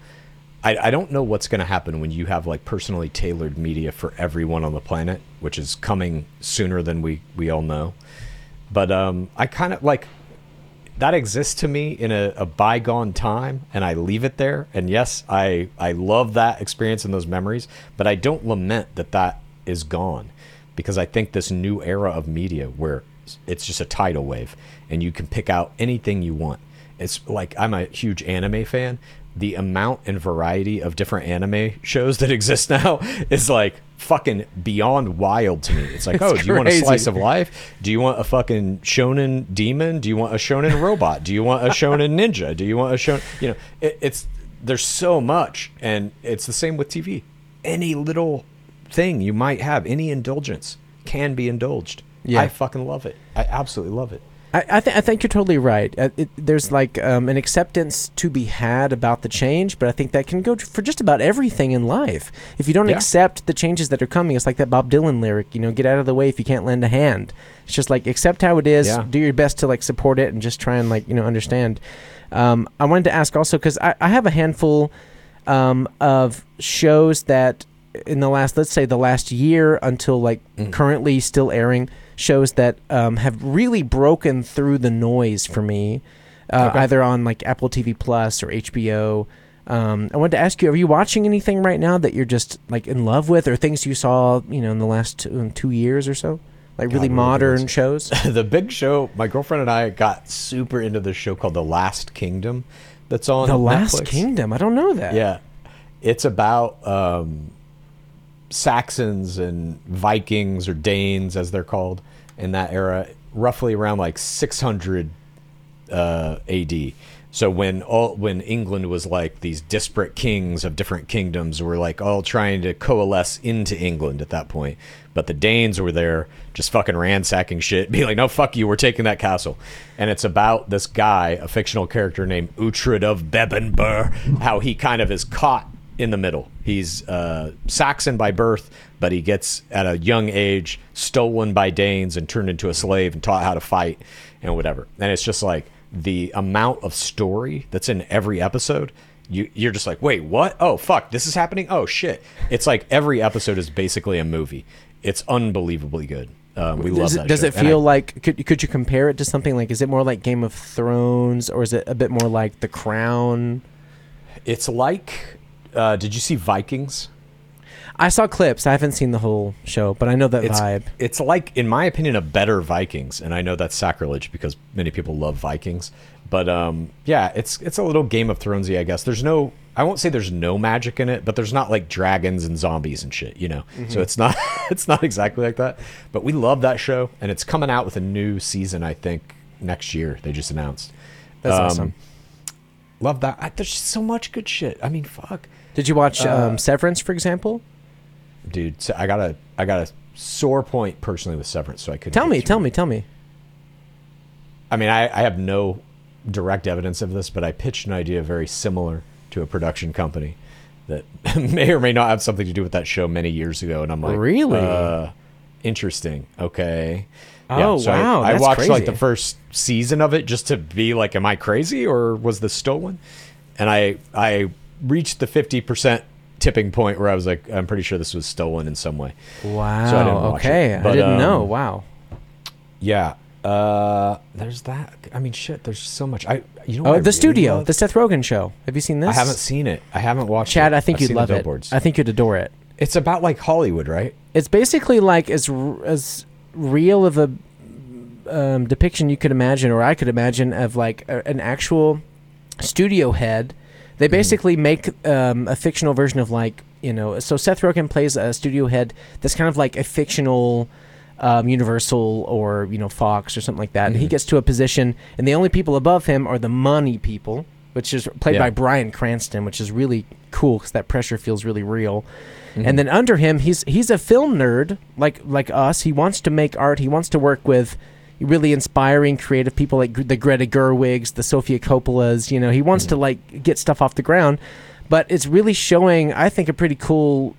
I don't know what's going to happen when you have like personally tailored media for everyone on the planet, which is coming sooner than we all know. But I kind of like that exists to me in a bygone time, and I leave it there. And yes, I love that experience and those memories, but I don't lament that is gone, because I think this new era of media where it's just a tidal wave and you can pick out anything you want. It's like, I'm a huge anime fan. The amount and variety of different anime shows that exist now is like fucking beyond wild to me. It's like, do you want a slice of life? Do you want a fucking shonen demon? Do you want a shonen robot? Do you want a shonen ninja? Do you want a shonen, there's so much. And it's the same with TV. Any little thing you might have, any indulgence can be indulged. Yeah. I fucking love it. I absolutely love it. I think you're totally right. There's like an acceptance to be had about the change, but I think that can go for just about everything in life. If you don't accept the changes that are coming, it's like that Bob Dylan lyric, get out of the way if you can't lend a hand. It's just like, accept how it is, do your best to like support it, and just try and like, understand. I wanted to ask also, because I have a handful of shows that in the last year until like currently still airing, shows that have really broken through the noise for me, either on like Apple TV Plus or HBO. I wanted to ask you, are you watching anything right now that you're just like in love with, or things you saw, in the last 2 years or so? Like really modern shows? The big show, my girlfriend and I got super into this show called The Last Kingdom that's on The Netflix. Last Kingdom? I don't know that. Yeah. It's about Saxons and Vikings, or Danes as they're called in that era, roughly around like 600 AD. So when England was like these disparate kings of different kingdoms were like all trying to coalesce into England at that point, but the Danes were there just fucking ransacking shit, being like, no, fuck you, we're taking that castle. And it's about this guy, a fictional character named Uhtred of Bebbanburg, how he kind of is caught in the middle. He's Saxon by birth, but he gets at a young age stolen by Danes and turned into a slave and taught how to fight and whatever. And it's just like the amount of story that's in every episode. You're just like, wait, what? Oh, fuck, this is happening? Oh, shit. It's like every episode is basically a movie. It's unbelievably good. We love that Does show. it feel like, could you compare it to something like, is it more like Game of Thrones, or is it a bit more like The Crown? It's like... did you see Vikings? I saw clips. I haven't seen the whole show, but I know that vibe. It's like, in my opinion, a better Vikings, and I know that's sacrilege because many people love Vikings. But yeah, it's a little Game of Thronesy, I guess. I won't say there's no magic in it, but there's not like dragons and zombies and shit, Mm-hmm. So it's not exactly like that. But we love that show, and it's coming out with a new season, I think, next year. They just announced. That's awesome. Love that. There's so much good shit. I mean, fuck. Did you watch Severance, for example? Dude, I got a sore point personally with Severance, so I couldn't. Tell me. I mean, I have no direct evidence of this, but I pitched an idea very similar to a production company that may or may not have something to do with that show many years ago, and I'm like, really? Interesting. Okay. Oh, so wow. I That's watched crazy. like the first season of it just to be like, am I crazy or was this stolen? And I reached the 50% tipping point where I was like, I'm pretty sure this was stolen in some way. Wow. So I didn't watch it. But, I didn't know. Wow. Yeah. There's that. I mean, shit. There's so much. The Studio, the Seth Rogen show. Have you seen this? I haven't seen it. I haven't watched Chad, it. I think you'd love it. I think you'd adore it. It's about like Hollywood, right? It's basically like as real of a depiction you could imagine, or I could imagine, of like an actual studio head. They basically make a fictional version of like, so Seth Rogen plays a studio head that's kind of like a fictional Universal or Fox or something like that. And he gets to a position, and the only people above him are the money people, which is played by Bryan Cranston, which is really cool because that pressure feels really real. And then under him, he's a film nerd like us. He wants to make art. He wants to work with really inspiring creative people like the Greta Gerwigs, the Sofia Coppolas. He wants to like get stuff off the ground, but it's really showing, I think, a pretty cool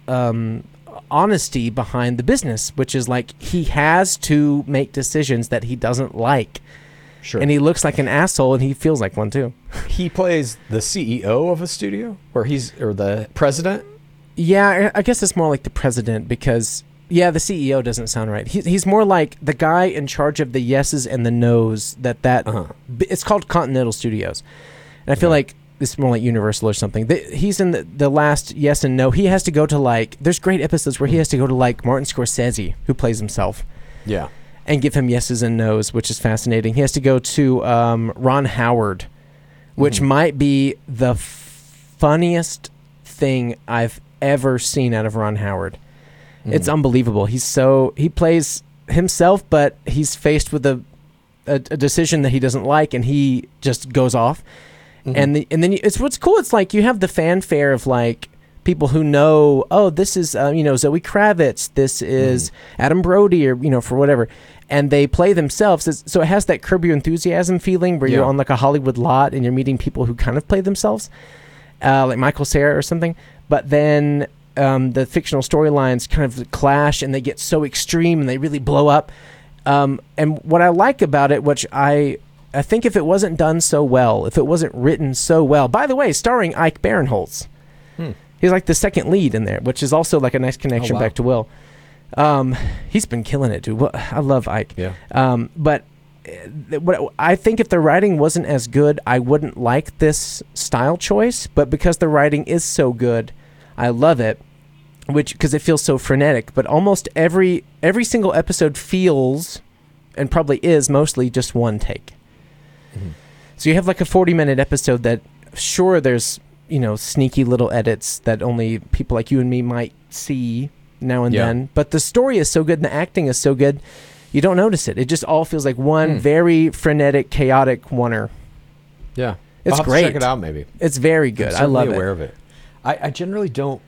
honesty behind the business, which is like he has to make decisions that he doesn't like. Sure. And he looks like an asshole, and he feels like one too. He plays the CEO of a studio, or the president. Yeah, I guess it's more like the president because, the CEO doesn't sound right. He's more like the guy in charge of the yeses and the nos. It's called Continental Studios, and I feel like it's more like Universal or something. He's in the last yes and no. He has to go to there's great episodes where he has to go to like Martin Scorsese, who plays himself. Yeah. And give him yeses and nos, which is fascinating. He has to go to Ron Howard, which might be the funniest thing I've ever seen out of Ron Howard. It's unbelievable. He plays himself, but he's faced with a decision that he doesn't like, and he just goes off. And then it's what's cool. It's like you have the fanfare of like people who know. Oh, this is Zoe Kravitz. This is Adam Brody, or for whatever. And they play themselves. So it has that Curb Your Enthusiasm feeling where you're on like a Hollywood lot and you're meeting people who kind of play themselves, like Michael Cera or something. But then the fictional storylines kind of clash and they get so extreme and they really blow up. And what I like about it, which I think if it wasn't done so well, if it wasn't written so well, by the way, starring Ike Barinholtz. He's like the second lead in there, which is also like a nice connection back to Will. He's been killing it, dude. I love Ike. Yeah. But what I think if the writing wasn't as good, I wouldn't like this style choice. But because the writing is so good, I love it. Because it feels so frenetic. But almost every single episode feels, and probably is mostly just one take. So you have like a 40-minute episode that, sure, there's sneaky little edits that only people like you and me might see now and then, but the story is so good and the acting is so good, you don't notice it. It just all feels like one very frenetic, chaotic oneer. Yeah, it's I'll great. Check it out, maybe. It's very good. I love it. I'm aware of it. I generally don't.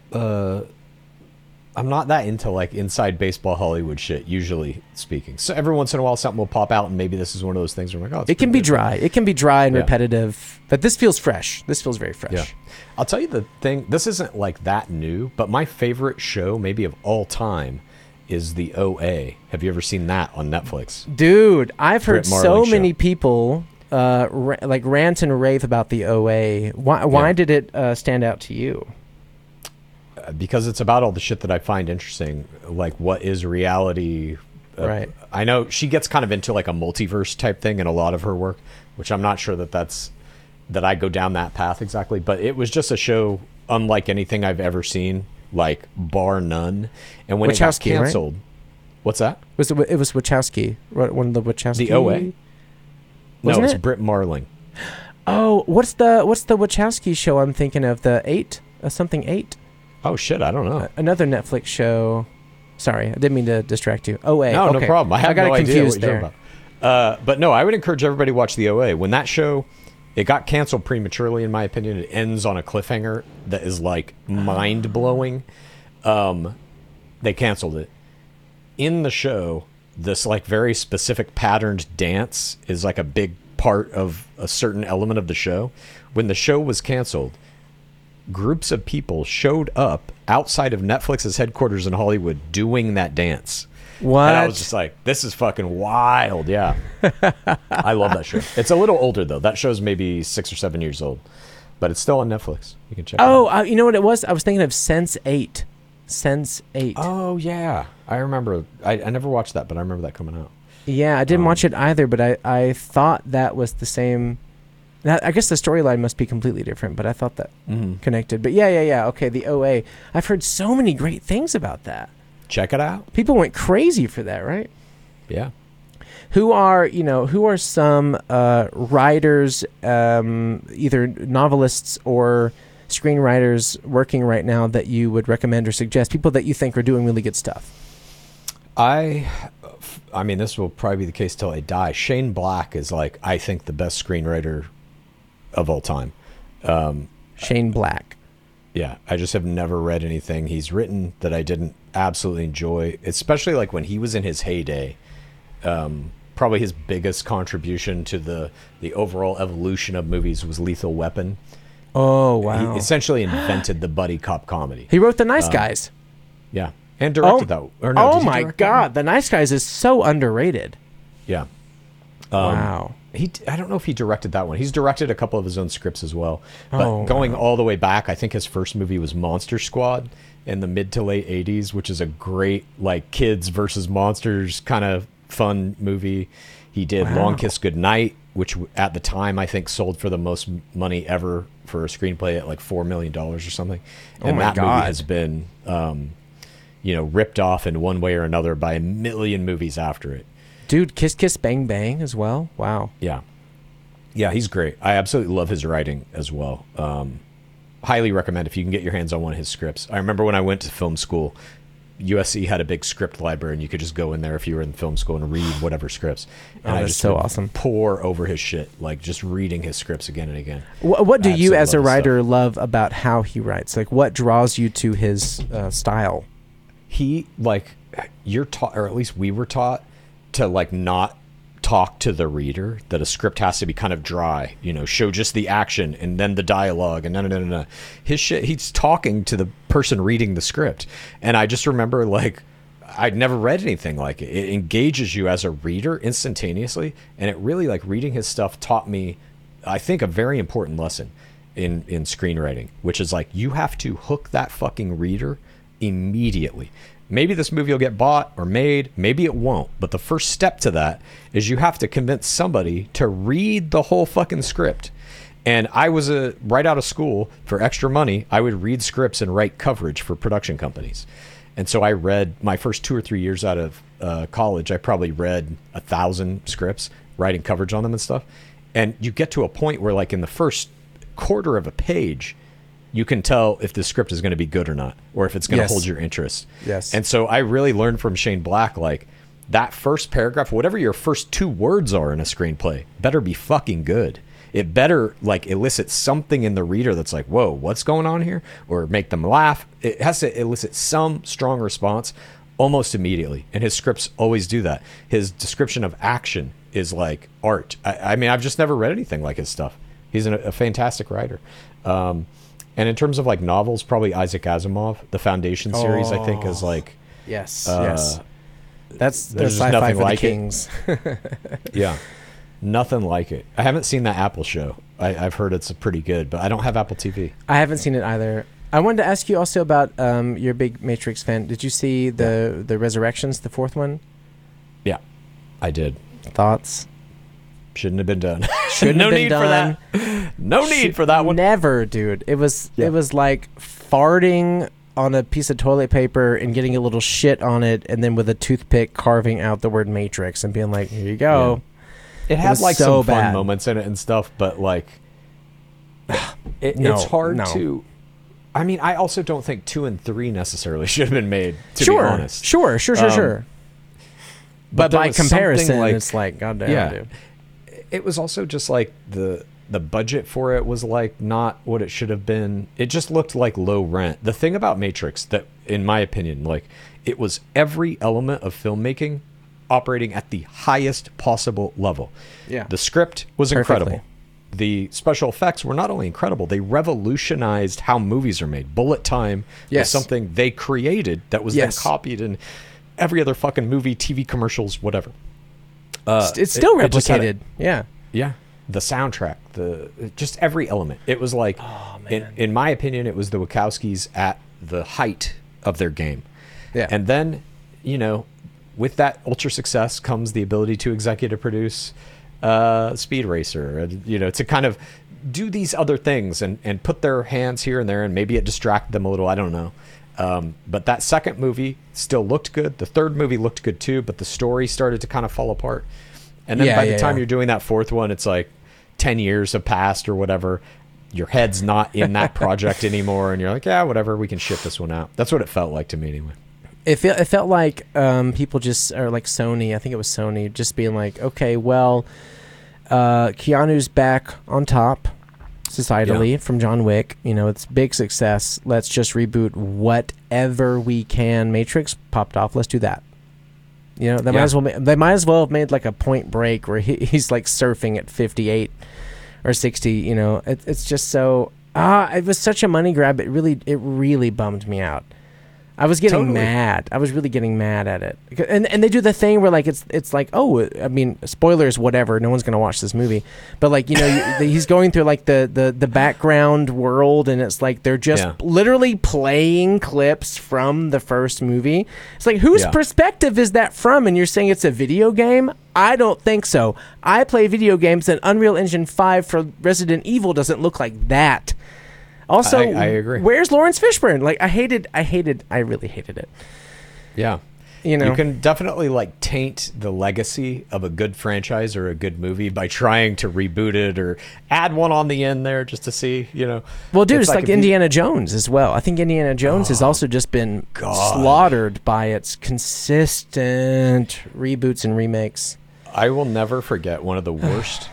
I'm not that into like inside baseball Hollywood shit, usually speaking. So every once in a while, something will pop out, and maybe this is one of those things where I'm like, oh, it can be dry. It can be dry and repetitive, but this feels fresh. This feels very fresh. Yeah. I'll tell you the thing. This isn't like that new, but my favorite show, maybe of all time, is the OA. Have you ever seen that on Netflix? Dude, I've heard so many people rant and rave about the OA. Why did it stand out to you? Because it's about all the shit that I find interesting, like what is reality. Right. I know she gets kind of into like a multiverse type thing in a lot of her work, which I'm not sure that I go down that path exactly. But it was just a show unlike anything I've ever seen, like bar none. And when it got canceled, right? What's that? It was Wachowski, one of the Wachowski. The OA. No, it's Britt Marling. Oh, what's the Wachowski show I'm thinking of? The 8, something 8. Oh shit, I don't know. Another Netflix show. Sorry, I didn't mean to distract you. OA. No, okay. No problem. I got no idea confused what you're talking about. But no, I would encourage everybody to watch the OA. When that show, it got canceled prematurely, in my opinion. It ends on a cliffhanger that is like mind blowing. They canceled it. In the show, this like very specific patterned dance is like a big part of a certain element of the show. When the show was canceled, groups of people showed up outside of Netflix's headquarters in Hollywood doing that dance. What? And I was just like, this is fucking wild. Yeah. I love that show. It's a little older, though. That show's maybe 6 or 7 years old. But it's still on Netflix. You can check it out. You know what it was? I was thinking of Sense8. Sense8. Oh, yeah. I remember. I never watched that, but I remember that coming out. Yeah, I didn't watch it either, but I thought that was the same. I guess the storyline must be completely different, but I thought that connected. But yeah. Okay, the OA. I've heard so many great things about that. Check it out. People went crazy for that, right? Yeah. Who are some writers, either novelists or screenwriters working right now that you would recommend or suggest? People that you think are doing really good stuff. I mean, this will probably be the case till I die. Shane Black is I think the best screenwriter of all time. Shane Black. Yeah, I just have never read anything he's written that I didn't absolutely enjoy, especially when he was in his heyday. Probably his biggest contribution to the overall evolution of movies was Lethal Weapon. Oh, wow. He essentially invented the buddy cop comedy. He wrote The Nice Guys. Yeah, and directed that. Or no, oh my God, The Nice Guys is so underrated. Yeah. Wow. I don't know if he directed that one. He's directed a couple of his own scripts as well. But going all the way back, I think his first movie was Monster Squad in the mid to late 80s, which is a great kids versus monsters kind of fun movie. He did Long Kiss Goodnight, which at the time I think sold for the most money ever for a screenplay at $4 million or something. And that movie has been ripped off in one way or another by a million movies after it. Dude, Kiss Kiss Bang Bang as well. Wow. Yeah, he's great. I absolutely love his writing as well. Highly recommend if you can get your hands on one of his scripts. I remember when I went to film school, USC had a big script library, and you could just go in there if you were in film school and read whatever scripts. And I just awesome. Pour over his shit, just reading his scripts again and again. What do you, as a writer, love about how he writes? What draws you to his style? He you're taught, or at least we were taught, to not talk to the reader, that a script has to be kind of dry, show just the action and then the dialogue and no. His shit, he's talking to the person reading the script. And I just remember I'd never read anything like it. It engages you as a reader instantaneously, and it really reading his stuff taught me, I think, a very important lesson in screenwriting, which is you have to hook that fucking reader immediately. Maybe this movie will get bought or made, maybe it won't. But the first step to that is you have to convince somebody to read the whole fucking script. And I was right out of school, for extra money, I would read scripts and write coverage for production companies. And so I read my first 2 or 3 years out of college, I probably read 1,000 scripts, writing coverage on them and stuff. And you get to a point where in the first quarter of a page, you can tell if the script is going to be good or not, or if it's going to hold your interest. Yes. And so I really learned from Shane Black, that first paragraph, whatever your first 2 words are in a screenplay, better be fucking good. It better elicit something in the reader that's whoa, what's going on here? Or make them laugh. It has to elicit some strong response almost immediately. And his scripts always do that. His description of action is art. I mean, I've just never read anything like his stuff. He's a fantastic writer. And in terms of novels, probably Isaac Asimov, the Foundation series, I think is yes. That's the sci-fi for the kings. Yeah, nothing like it. I haven't seen that Apple show. I've heard it's pretty good, but I don't have Apple TV. I haven't seen it either. I wanted to ask you also about you're a big Matrix fan. Did you see the Resurrections, the 4th one? Yeah, I did. Thoughts? Shouldn't have been done. Shouldn't have been done. For that. No need for that one. Never, dude. It was like farting on a piece of toilet paper and getting a little shit on it, and then with a toothpick carving out the word Matrix and being like, "Here you go." Yeah. It had some fun moments in it and stuff, but it's hard to. I mean, I also don't think 2 and 3 necessarily should have been made. To be honest, sure. But by comparison, it's goddamn, dude. It was also just the budget for it was not what it should have been. It just looked like low rent. The thing about Matrix that, in my opinion, it was every element of filmmaking operating at the highest possible level. Yeah. The script was incredible. The special effects were not only incredible, they revolutionized how movies are made. Bullet time was something they created that was then copied, and every other fucking movie, TV commercials, whatever. It's still replicated. Yeah. The soundtrack, just every element. It was like, in my opinion, it was the Wachowskis at the height of their game. Yeah. And then, with that ultra success comes the ability to executive produce Speed Racer, to kind of do these other things and put their hands here and there, and maybe it distracted them a little. I don't know. But that second movie still looked good. The third movie looked good too, but the story started to kind of fall apart. And then by the time you're doing that fourth one, it's like 10 years have passed or whatever. Your head's not in that project anymore, and you're like, yeah, whatever, we can ship this one out. That's what it felt like to me anyway. It felt like people just, or like Sony, I think it was Sony, just being like, okay, well, Keanu's back on top societally from John Wick. It's big success. Let's just reboot whatever we can. Matrix popped off. Let's do that. They might as well have made like a Point Break where he's like surfing at 58 or 60. It's just so it was such a money grab. It really bummed me out. I was getting mad. I was really getting mad at it. And they do the thing where like it's like, oh, I mean, spoilers, whatever. No one's gonna watch this movie. But like he's going through like the background world, and it's like they're just literally playing clips from the first movie. It's like, whose perspective is that from? And you're saying it's a video game? I don't think so. I play video games, and Unreal Engine 5 for Resident Evil doesn't look like that. Also, I agree. Where's Lawrence Fishburne? Like, I really hated it. Yeah. You can definitely like taint the legacy of a good franchise or a good movie by trying to reboot it or add one on the end there just to see, Well, dude, it's like Indiana Jones as well. I think Indiana Jones has also just been slaughtered by its consistent reboots and remakes. I will never forget one of the worst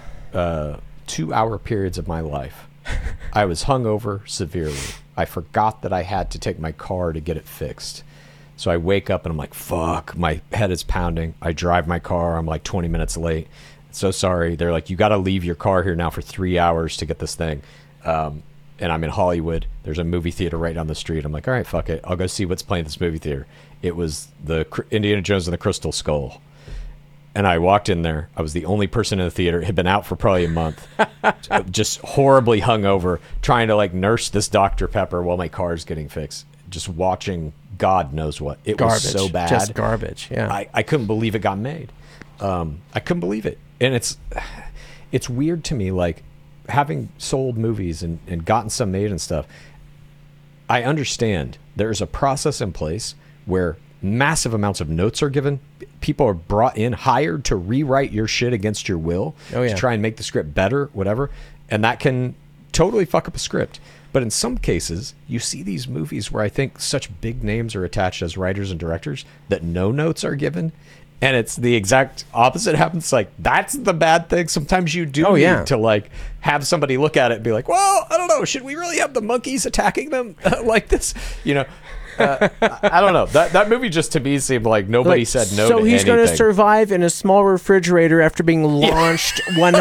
2-hour periods of my life. I was hungover severely. I forgot that I had to take my car to get it fixed. So I wake up and I'm like, fuck, my head is pounding. I drive my car. I'm like 20 minutes late. So sorry. They're like, you got to leave your car here now for 3 hours to get this thing. And I'm in Hollywood. There's a movie theater right down the street. I'm like, all right, fuck it. I'll go see what's playing at this movie theater. It was the Indiana Jones and the Crystal Skull. And I walked in there. I was the only person in the theater. It had been out for probably a month. Just horribly hungover, trying to like nurse this Dr. Pepper while my car's getting fixed. Just watching God knows what. It was so bad. Just garbage, yeah. I couldn't believe it got made. I couldn't believe it. And it's weird to me, like, having sold movies and gotten some made and stuff, I understand there's a process in place where massive amounts of notes are given. People are brought in, hired to rewrite your shit against your will to try and make the script better, whatever. And that can totally fuck up a script. But in some cases, you see these movies where I think such big names are attached as writers and directors that no notes are given. And it's the exact opposite happens. Like, that's the bad thing. Sometimes you do need to like have somebody look at it and be like, well, I don't know. Should we really have the monkeys attacking them like this? I don't know. That movie just to me seemed like nobody said no to anything. So he's going to survive in a small refrigerator after being launched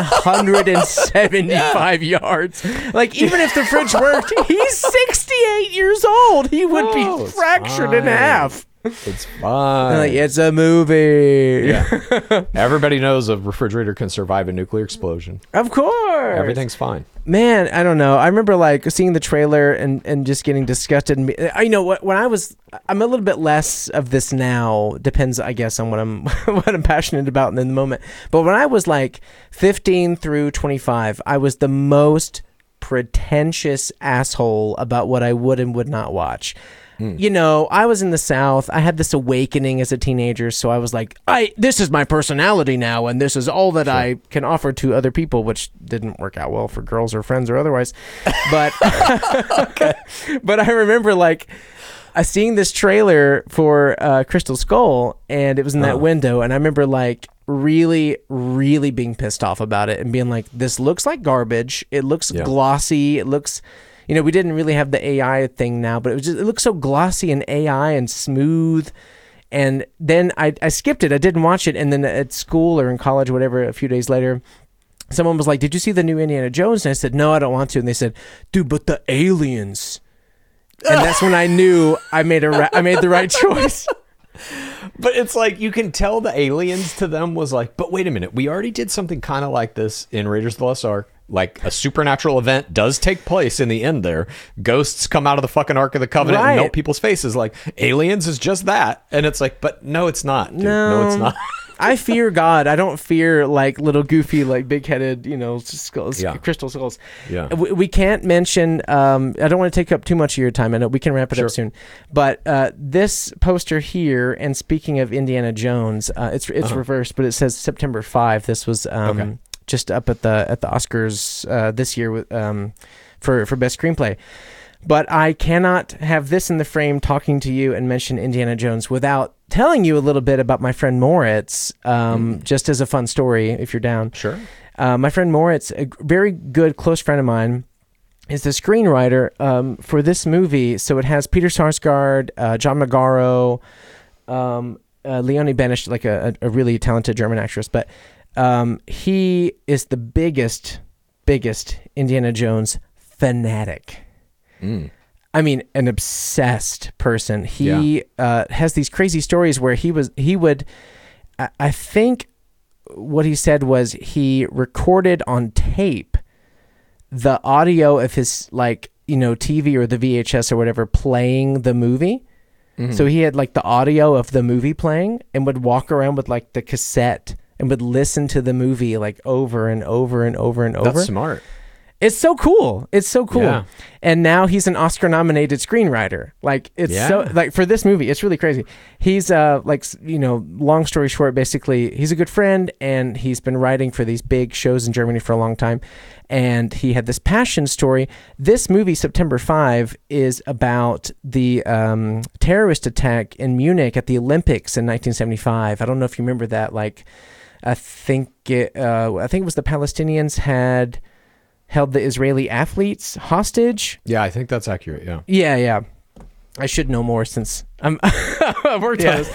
175 yards. Like, even if the fridge worked, he's 68 years old. He would be fractured in half. It's fine. Like, it's a movie. Yeah. Everybody knows a refrigerator can survive a nuclear explosion. Of course. Everything's fine. Man, I don't know. I remember like seeing the trailer and just getting disgusted. And when I'm a little bit less of this now. Depends, I guess, on what I'm passionate about in the moment. But when I was like 15 through 25, I was the most pretentious asshole about what I would and would not watch. I was in the South. I had this awakening as a teenager, so I was like, this is my personality now, and this is all that I can offer to other people, which didn't work out well for girls or friends or otherwise. But but I remember like seeing this trailer for Crystal Skull, and it was in that window, and I remember like really, really being pissed off about it and being like, this looks like garbage. It looks glossy. It looks... we didn't really have the AI thing now, but it looked so glossy and AI and smooth. And then I skipped it. I didn't watch it. And then at school or in college, whatever, a few days later, someone was like, did you see the new Indiana Jones? And I said, no, I don't want to. And they said, dude, but the aliens. And that's when I knew I made the right choice. But it's like you can tell the aliens to them was like, but wait a minute, we already did something kind of like this in Raiders of the Lost Ark. Like a supernatural event does take place in the end there. Ghosts come out of the fucking Ark of the Covenant and melt people's faces. Like aliens is just that. And it's like, but no, it's not. Dude. No, it's not. I fear God. I don't fear like little goofy, like big-headed, skulls, crystal skulls. Yeah. We can't mention. I don't want to take up too much of your time. I know we can wrap it up soon. But this poster here, and speaking of Indiana Jones, it's reversed, but it says September 5. This was just up at the Oscars this year with for best screenplay. But I cannot have this in the frame talking to you and mention Indiana Jones without telling you a little bit about my friend Moritz, just as a fun story, if you're down. Sure. My friend Moritz, a very good, close friend of mine, is the screenwriter for this movie. So it has Peter Sarsgaard, John Magaro, Leonie Benisch, like a really talented German actress. But he is the biggest Indiana Jones fanatic. I mean, an obsessed person. He has these crazy stories where he would, I think what he said was he recorded on tape the audio of his TV or the VHS or whatever playing the movie. So he had like the audio of the movie playing and would walk around with like the cassette and would listen to the movie like over and over and over and over. That's smart. It's so cool. Yeah. And now he's an Oscar-nominated screenwriter. Like so like for this movie, it's really crazy. He's long story short, basically, he's a good friend and he's been writing for these big shows in Germany for a long time. And he had this passion story. This movie, September 5, is about the terrorist attack in Munich at the Olympics in 1975. I don't know if you remember that. Like, I think it was the Palestinians had held the Israeli athletes hostage. Yeah, I think that's accurate. Yeah. Yeah. I should know more since I've worked on this.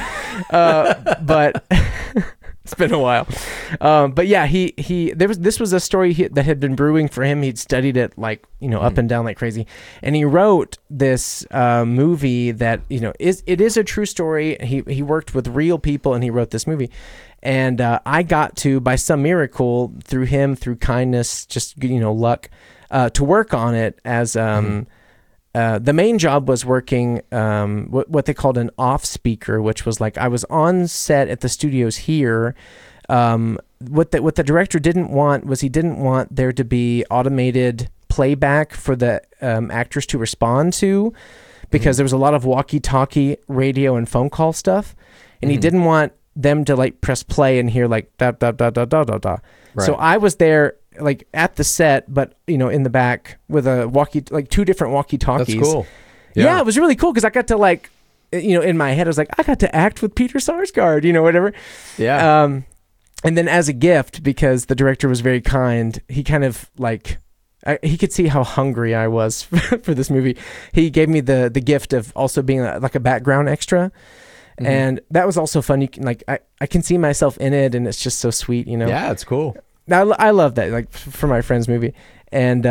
But it's been a while. But yeah, this was a story that had been brewing for him. He'd studied it up and down like crazy, and he wrote this movie that it is a true story. He worked with real people, and he wrote this movie. And I got to, by some miracle, through him, through kindness, just luck, to work on it as the main job was working what they called an off speaker, which was like I was on set at the studios here. What the director didn't want was he didn't want there to be automated playback for the actors to respond to, because there was a lot of walkie-talkie radio and phone call stuff, and he didn't want them to like press play and hear like da da da da da da da. Right. So I was there like at the set, but in the back with a two different walkie-talkies. That's cool. Yeah, it was really cool because I got to like, in my head I was like, I got to act with Peter Sarsgaard, whatever. Yeah. And then as a gift, because the director was very kind, he kind of like, he could see how hungry I was for this movie. He gave me the gift of also being like a background extra. And that was also fun. You can I can see myself in it, and it's just so sweet, Yeah, it's cool. I love that, like for my friend's movie. And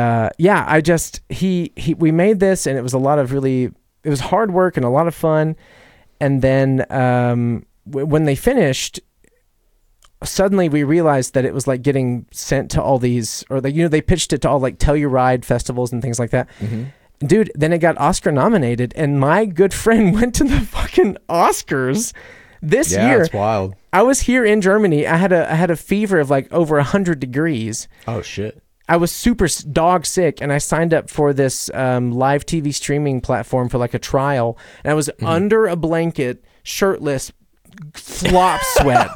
we made this, and it was it was hard work and a lot of fun. And then when they finished, suddenly we realized that it was like getting sent to all these, or they pitched it to all like Telluride festivals and things like that. Dude, then it got Oscar nominated, and my good friend went to the fucking Oscars this year. Yeah, it's wild. I was here in Germany. I had a fever of like over 100 degrees. Oh shit. I was super dog sick, and I signed up for this live TV streaming platform for like a trial, and I was under a blanket, shirtless, flop sweat.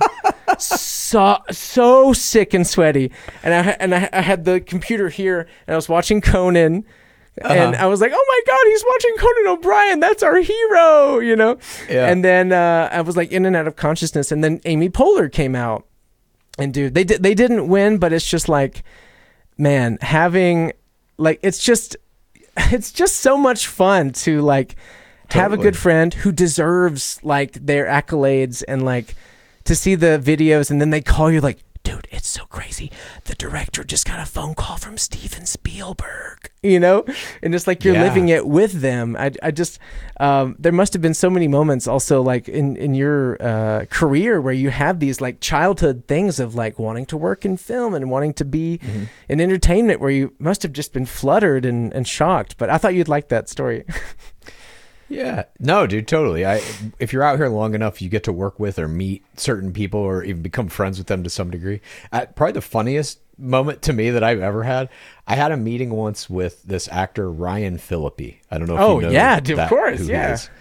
so sick and sweaty, and I had the computer here, and I was watching Conan. And I was like, oh my God, he's watching Conan O'Brien. That's our hero, Yeah. And then I was like in and out of consciousness. And then Amy Poehler came out. And dude, they didn't win, but it's just like, man, having like, it's just so much fun to like have a good friend who deserves like their accolades, and like to see the videos, and then they call you like, dude, it's so crazy. The director just got a phone call from Steven Spielberg, you know? And it's like you're living it with them. I just, there must have been so many moments also like in your career where you have these like childhood things of like wanting to work in film and wanting to be in entertainment where you must have just been fluttered and shocked. But I thought you'd like that story. Yeah. No, dude, totally. If you're out here long enough, you get to work with or meet certain people or even become friends with them to some degree. Probably the funniest moment to me that I've ever had, I had a meeting once with this actor, Ryan Phillippe. I don't know if you know of course, who yeah. he is.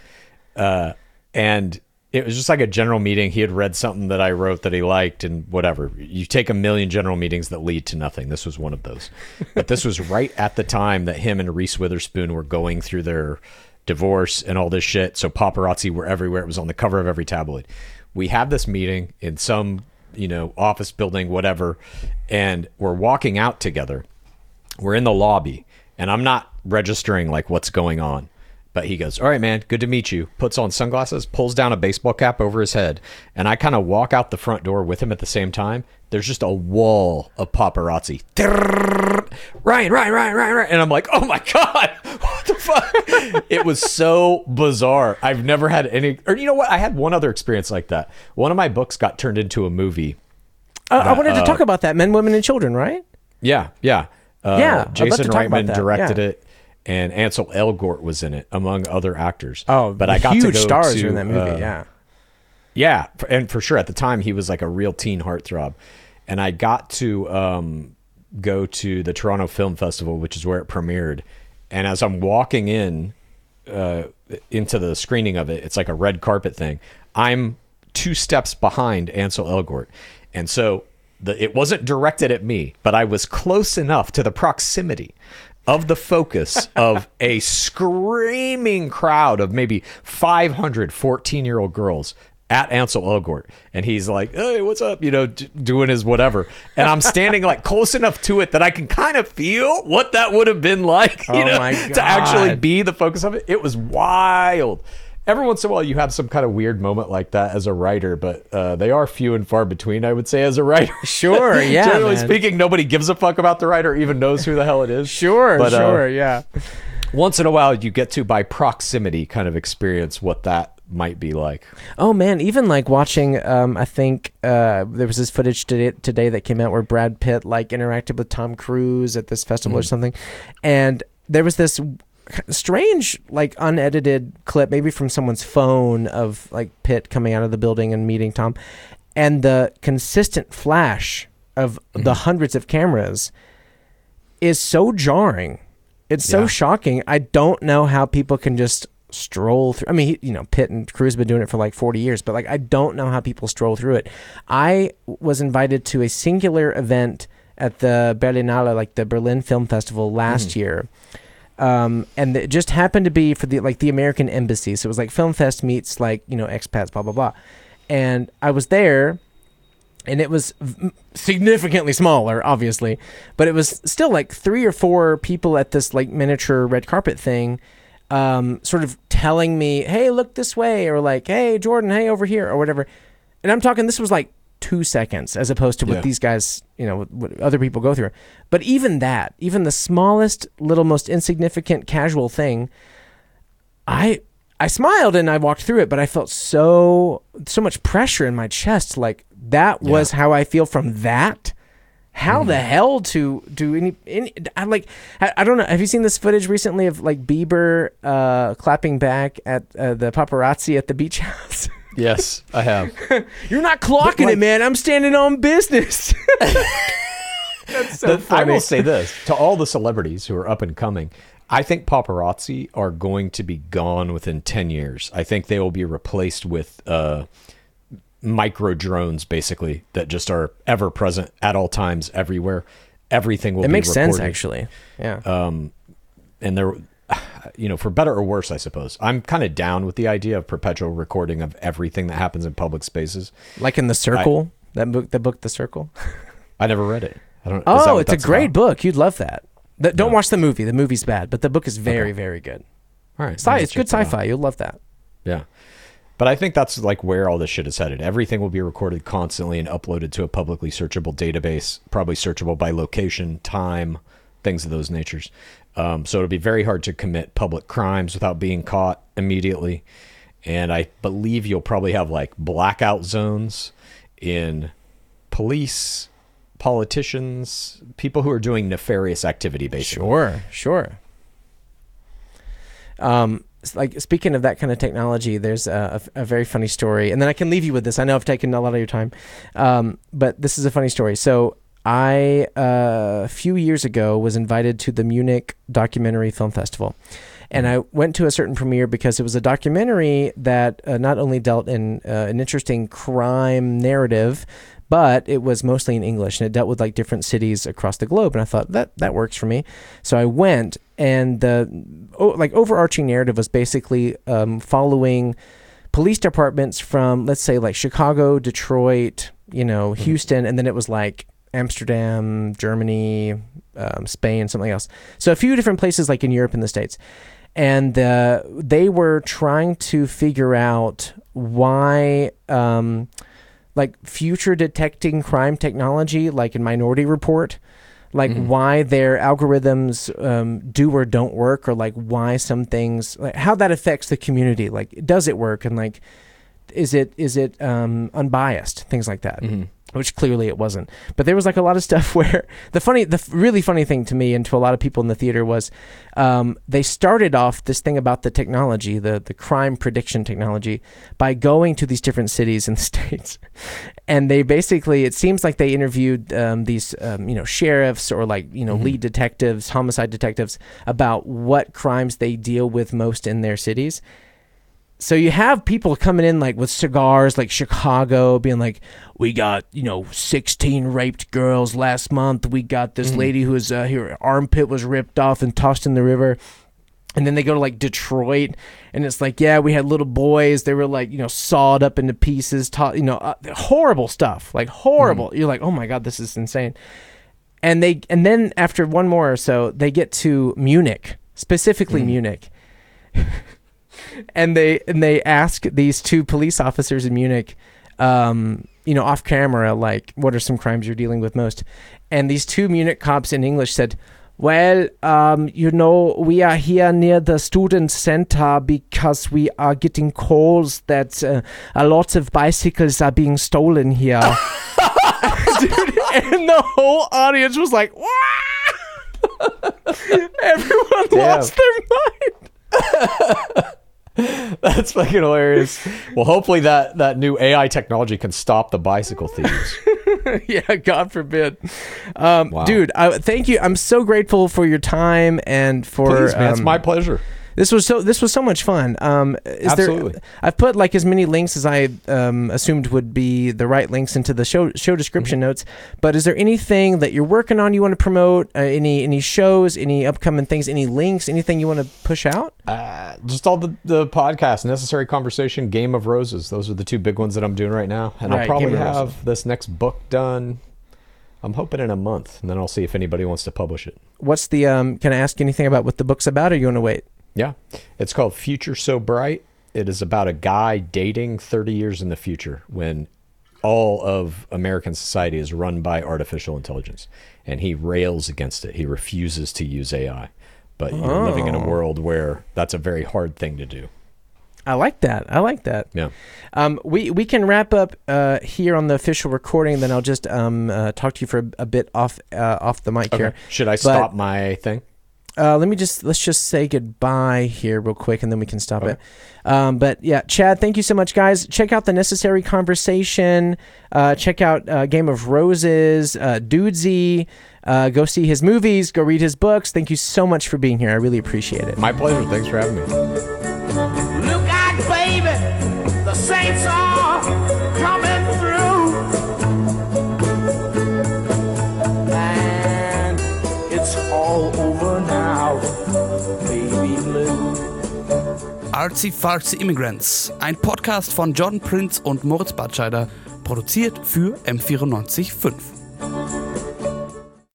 And it was just like a general meeting. He had read something that I wrote that he liked and whatever. You take a million general meetings that lead to nothing. This was one of those. But this was right at the time that him and Reese Witherspoon were going through their divorce and all this shit. So paparazzi were everywhere. It was on the cover of every tabloid. We have this meeting in some, office building, whatever, and we're walking out together. We're in the lobby, and I'm not registering like what's going on. But he goes, "All right, man, good to meet you." Puts on sunglasses, pulls down a baseball cap over his head, and I kind of walk out the front door with him at the same time. There's just a wall of paparazzi. Ryan. And I'm like, oh my God, what the fuck? It was so bizarre. I've never had any, or you know what? I had one other experience like that. One of my books got turned into a movie. I wanted to talk about that. Men, Women, and Children, right? Yeah. Jason Reitman directed it. And Ansel Elgort was in it, among other actors. Oh, but I got huge to go stars to, in that movie, yeah. Yeah, and for sure, at the time, he was like a real teen heartthrob. And I got to go to the Toronto Film Festival, which is where it premiered. And as I'm walking into the screening of it, it's like a red carpet thing. I'm 2 steps behind Ansel Elgort. And so it wasn't directed at me, but I was close enough to the proximity of the focus of a screaming crowd of maybe 500 14-year-old girls at Ansel Elgort. And he's like, "Hey, what's up?" Doing his whatever. And I'm standing like close enough to it that I can kind of feel what that would have been like, my God. to actually be the focus of it. It was wild. Every once in a while, you have some kind of weird moment like that as a writer, but they are few and far between, I would say, as a writer. Sure, yeah. Generally speaking, nobody gives a fuck about the writer, or even knows who the hell it is. Sure, yeah. Once in a while, you get to, by proximity, kind of experience what that might be like. Oh, man, even like watching, I think there was this footage today that came out where Brad Pitt like interacted with Tom Cruise at this festival or something, and there was this strange like unedited clip maybe from someone's phone of like Pitt coming out of the building and meeting Tom, and the consistent flash of the hundreds of cameras is so jarring. It's so shocking. I don't know how people can just stroll through. I mean, Pitt and Cruise have been doing it for like 40 years, but like I don't know how people stroll through it. I was invited to a singular event at the Berlinale, like the Berlin Film Festival last year. And it just happened to be for the American Embassy. So it was like Film Fest meets like, expats, blah, blah, blah. And I was there, and it was significantly smaller, obviously, but it was still like 3 or 4 people at this like miniature red carpet thing, sort of telling me, "Hey, look this way," or like, "Hey, Jordan, hey, over here," or whatever. And I'm talking, this was like 2 seconds as opposed to what these guys, what other people go through. But even the smallest, little, most insignificant casual thing, I smiled and I walked through it, but I felt so much pressure in my chest. Like that was how I feel from that. How the hell to do any I don't know. Have you seen this footage recently of like Bieber clapping back at the paparazzi at the beach house? Yes, I have. You're not clocking it, man. I'm standing on business. That's so funny. I will say this to all the celebrities who are up and coming. I think paparazzi are going to be gone within 10 years. I think they will be replaced with micro drones, basically, that just are ever present at all times, everywhere. Everything will be recorded. It makes sense, actually. Yeah. And they're, for better or worse, I suppose. I'm kind of down with the idea of perpetual recording of everything that happens in public spaces. Like in The Circle, the book, The Circle. I never read it. I don't. Oh, it's a great book. You'd love that. Don't watch the movie. The movie's bad, but the book is very, very good. All right. It's good sci-fi. You'll love that. Yeah. But I think that's like where all this shit is headed. Everything will be recorded constantly and uploaded to a publicly searchable database, probably searchable by location, time, things of those natures. So it'll be very hard to commit public crimes without being caught immediately. And I believe you'll probably have like blackout zones in police, politicians, people who are doing nefarious activity, basically. Sure. Like, speaking of that kind of technology, there's a very funny story, and then I can leave you with this. I know I've taken a lot of your time, but this is a funny story. So I, a few years ago, was invited to the Munich Documentary Film Festival, and I went to a certain premiere because it was a documentary that not only dealt in an interesting crime narrative, but it was mostly in English, and it dealt with like different cities across the globe. And I thought that works for me. So I went, and the overarching narrative was basically following police departments from, let's say, like Chicago, Detroit, Houston, and then it was like Amsterdam, Germany, Spain, something else. So a few different places like in Europe and the States. And they were trying to figure out why... like future detecting crime technology, like in Minority Report, like why their algorithms do or don't work, or like why some things, like how that affects the community. Like, does it work? And like, is it unbiased? Things like that. Which clearly it wasn't. But there was like a lot of stuff where the really funny thing to me and to a lot of people in the theater was they started off this thing about the technology, the crime prediction technology, by going to these different cities in the States. And they basically, it seems like they interviewed these, sheriffs or like, lead detectives, homicide detectives, about what crimes they deal with most in their cities. So you have people coming in like with cigars, like Chicago, being like, we got, 16 raped girls last month. We got this lady who was, her armpit was ripped off and tossed in the river. And then they go to like Detroit, and it's like, yeah, we had little boys. They were like, sawed up into pieces, horrible stuff, like horrible. You're like, oh my God, this is insane. And then after one more or so, they get to Munich, specifically Munich. And they ask these two police officers in Munich, off camera, like, what are some crimes you're dealing with most? And these two Munich cops in English said, well, we are here near the student center because we are getting calls that a lot of bicycles are being stolen here. Dude, and the whole audience was like, wow! Everyone lost their mind. That's fucking hilarious. Well, hopefully that new AI technology can stop the bicycle thieves. Yeah, God forbid. Wow. Dude, thank you. I'm so grateful for your time and for... Please, man, it's my pleasure. This was so much fun. Absolutely. I've put like as many links as I assumed would be the right links into the show description notes. But is there anything that you're working on you want to promote? Any shows? Any upcoming things? Any links? Anything you want to push out? Just all the podcasts, Necessary Conversation, Game of Roses. Those are the two big ones that I'm doing right now. And I'll probably have this next book done, I'm hoping, in a month. And then I'll see if anybody wants to publish it. What's the, can I ask anything about what the book's about, or you want to wait? Yeah. It's called Future So Bright. It is about a guy dating 30 years in the future when all of American society is run by artificial intelligence. And he rails against it. He refuses to use AI. But you're living in a world where that's a very hard thing to do. I like that. Yeah. We can wrap up here on the official recording. Then I'll just talk to you for a bit off the mic here. Should I stop my thing? Let's just say goodbye here real quick, and then we can stop it. But yeah, Chad, thank you so much, guys. Check out the Necessary Conversation. Check out Game of Roses, Dudesy. Go see his movies. Go read his books. Thank you so much for being here. I really appreciate it. My pleasure. Thanks for having me. Look out, baby. The saints are coming through. And it's all over now, baby blue. Artsy Fartsy Immigrants, ein Podcast von John Prince und Moritz Batscheider, produziert für M94.5.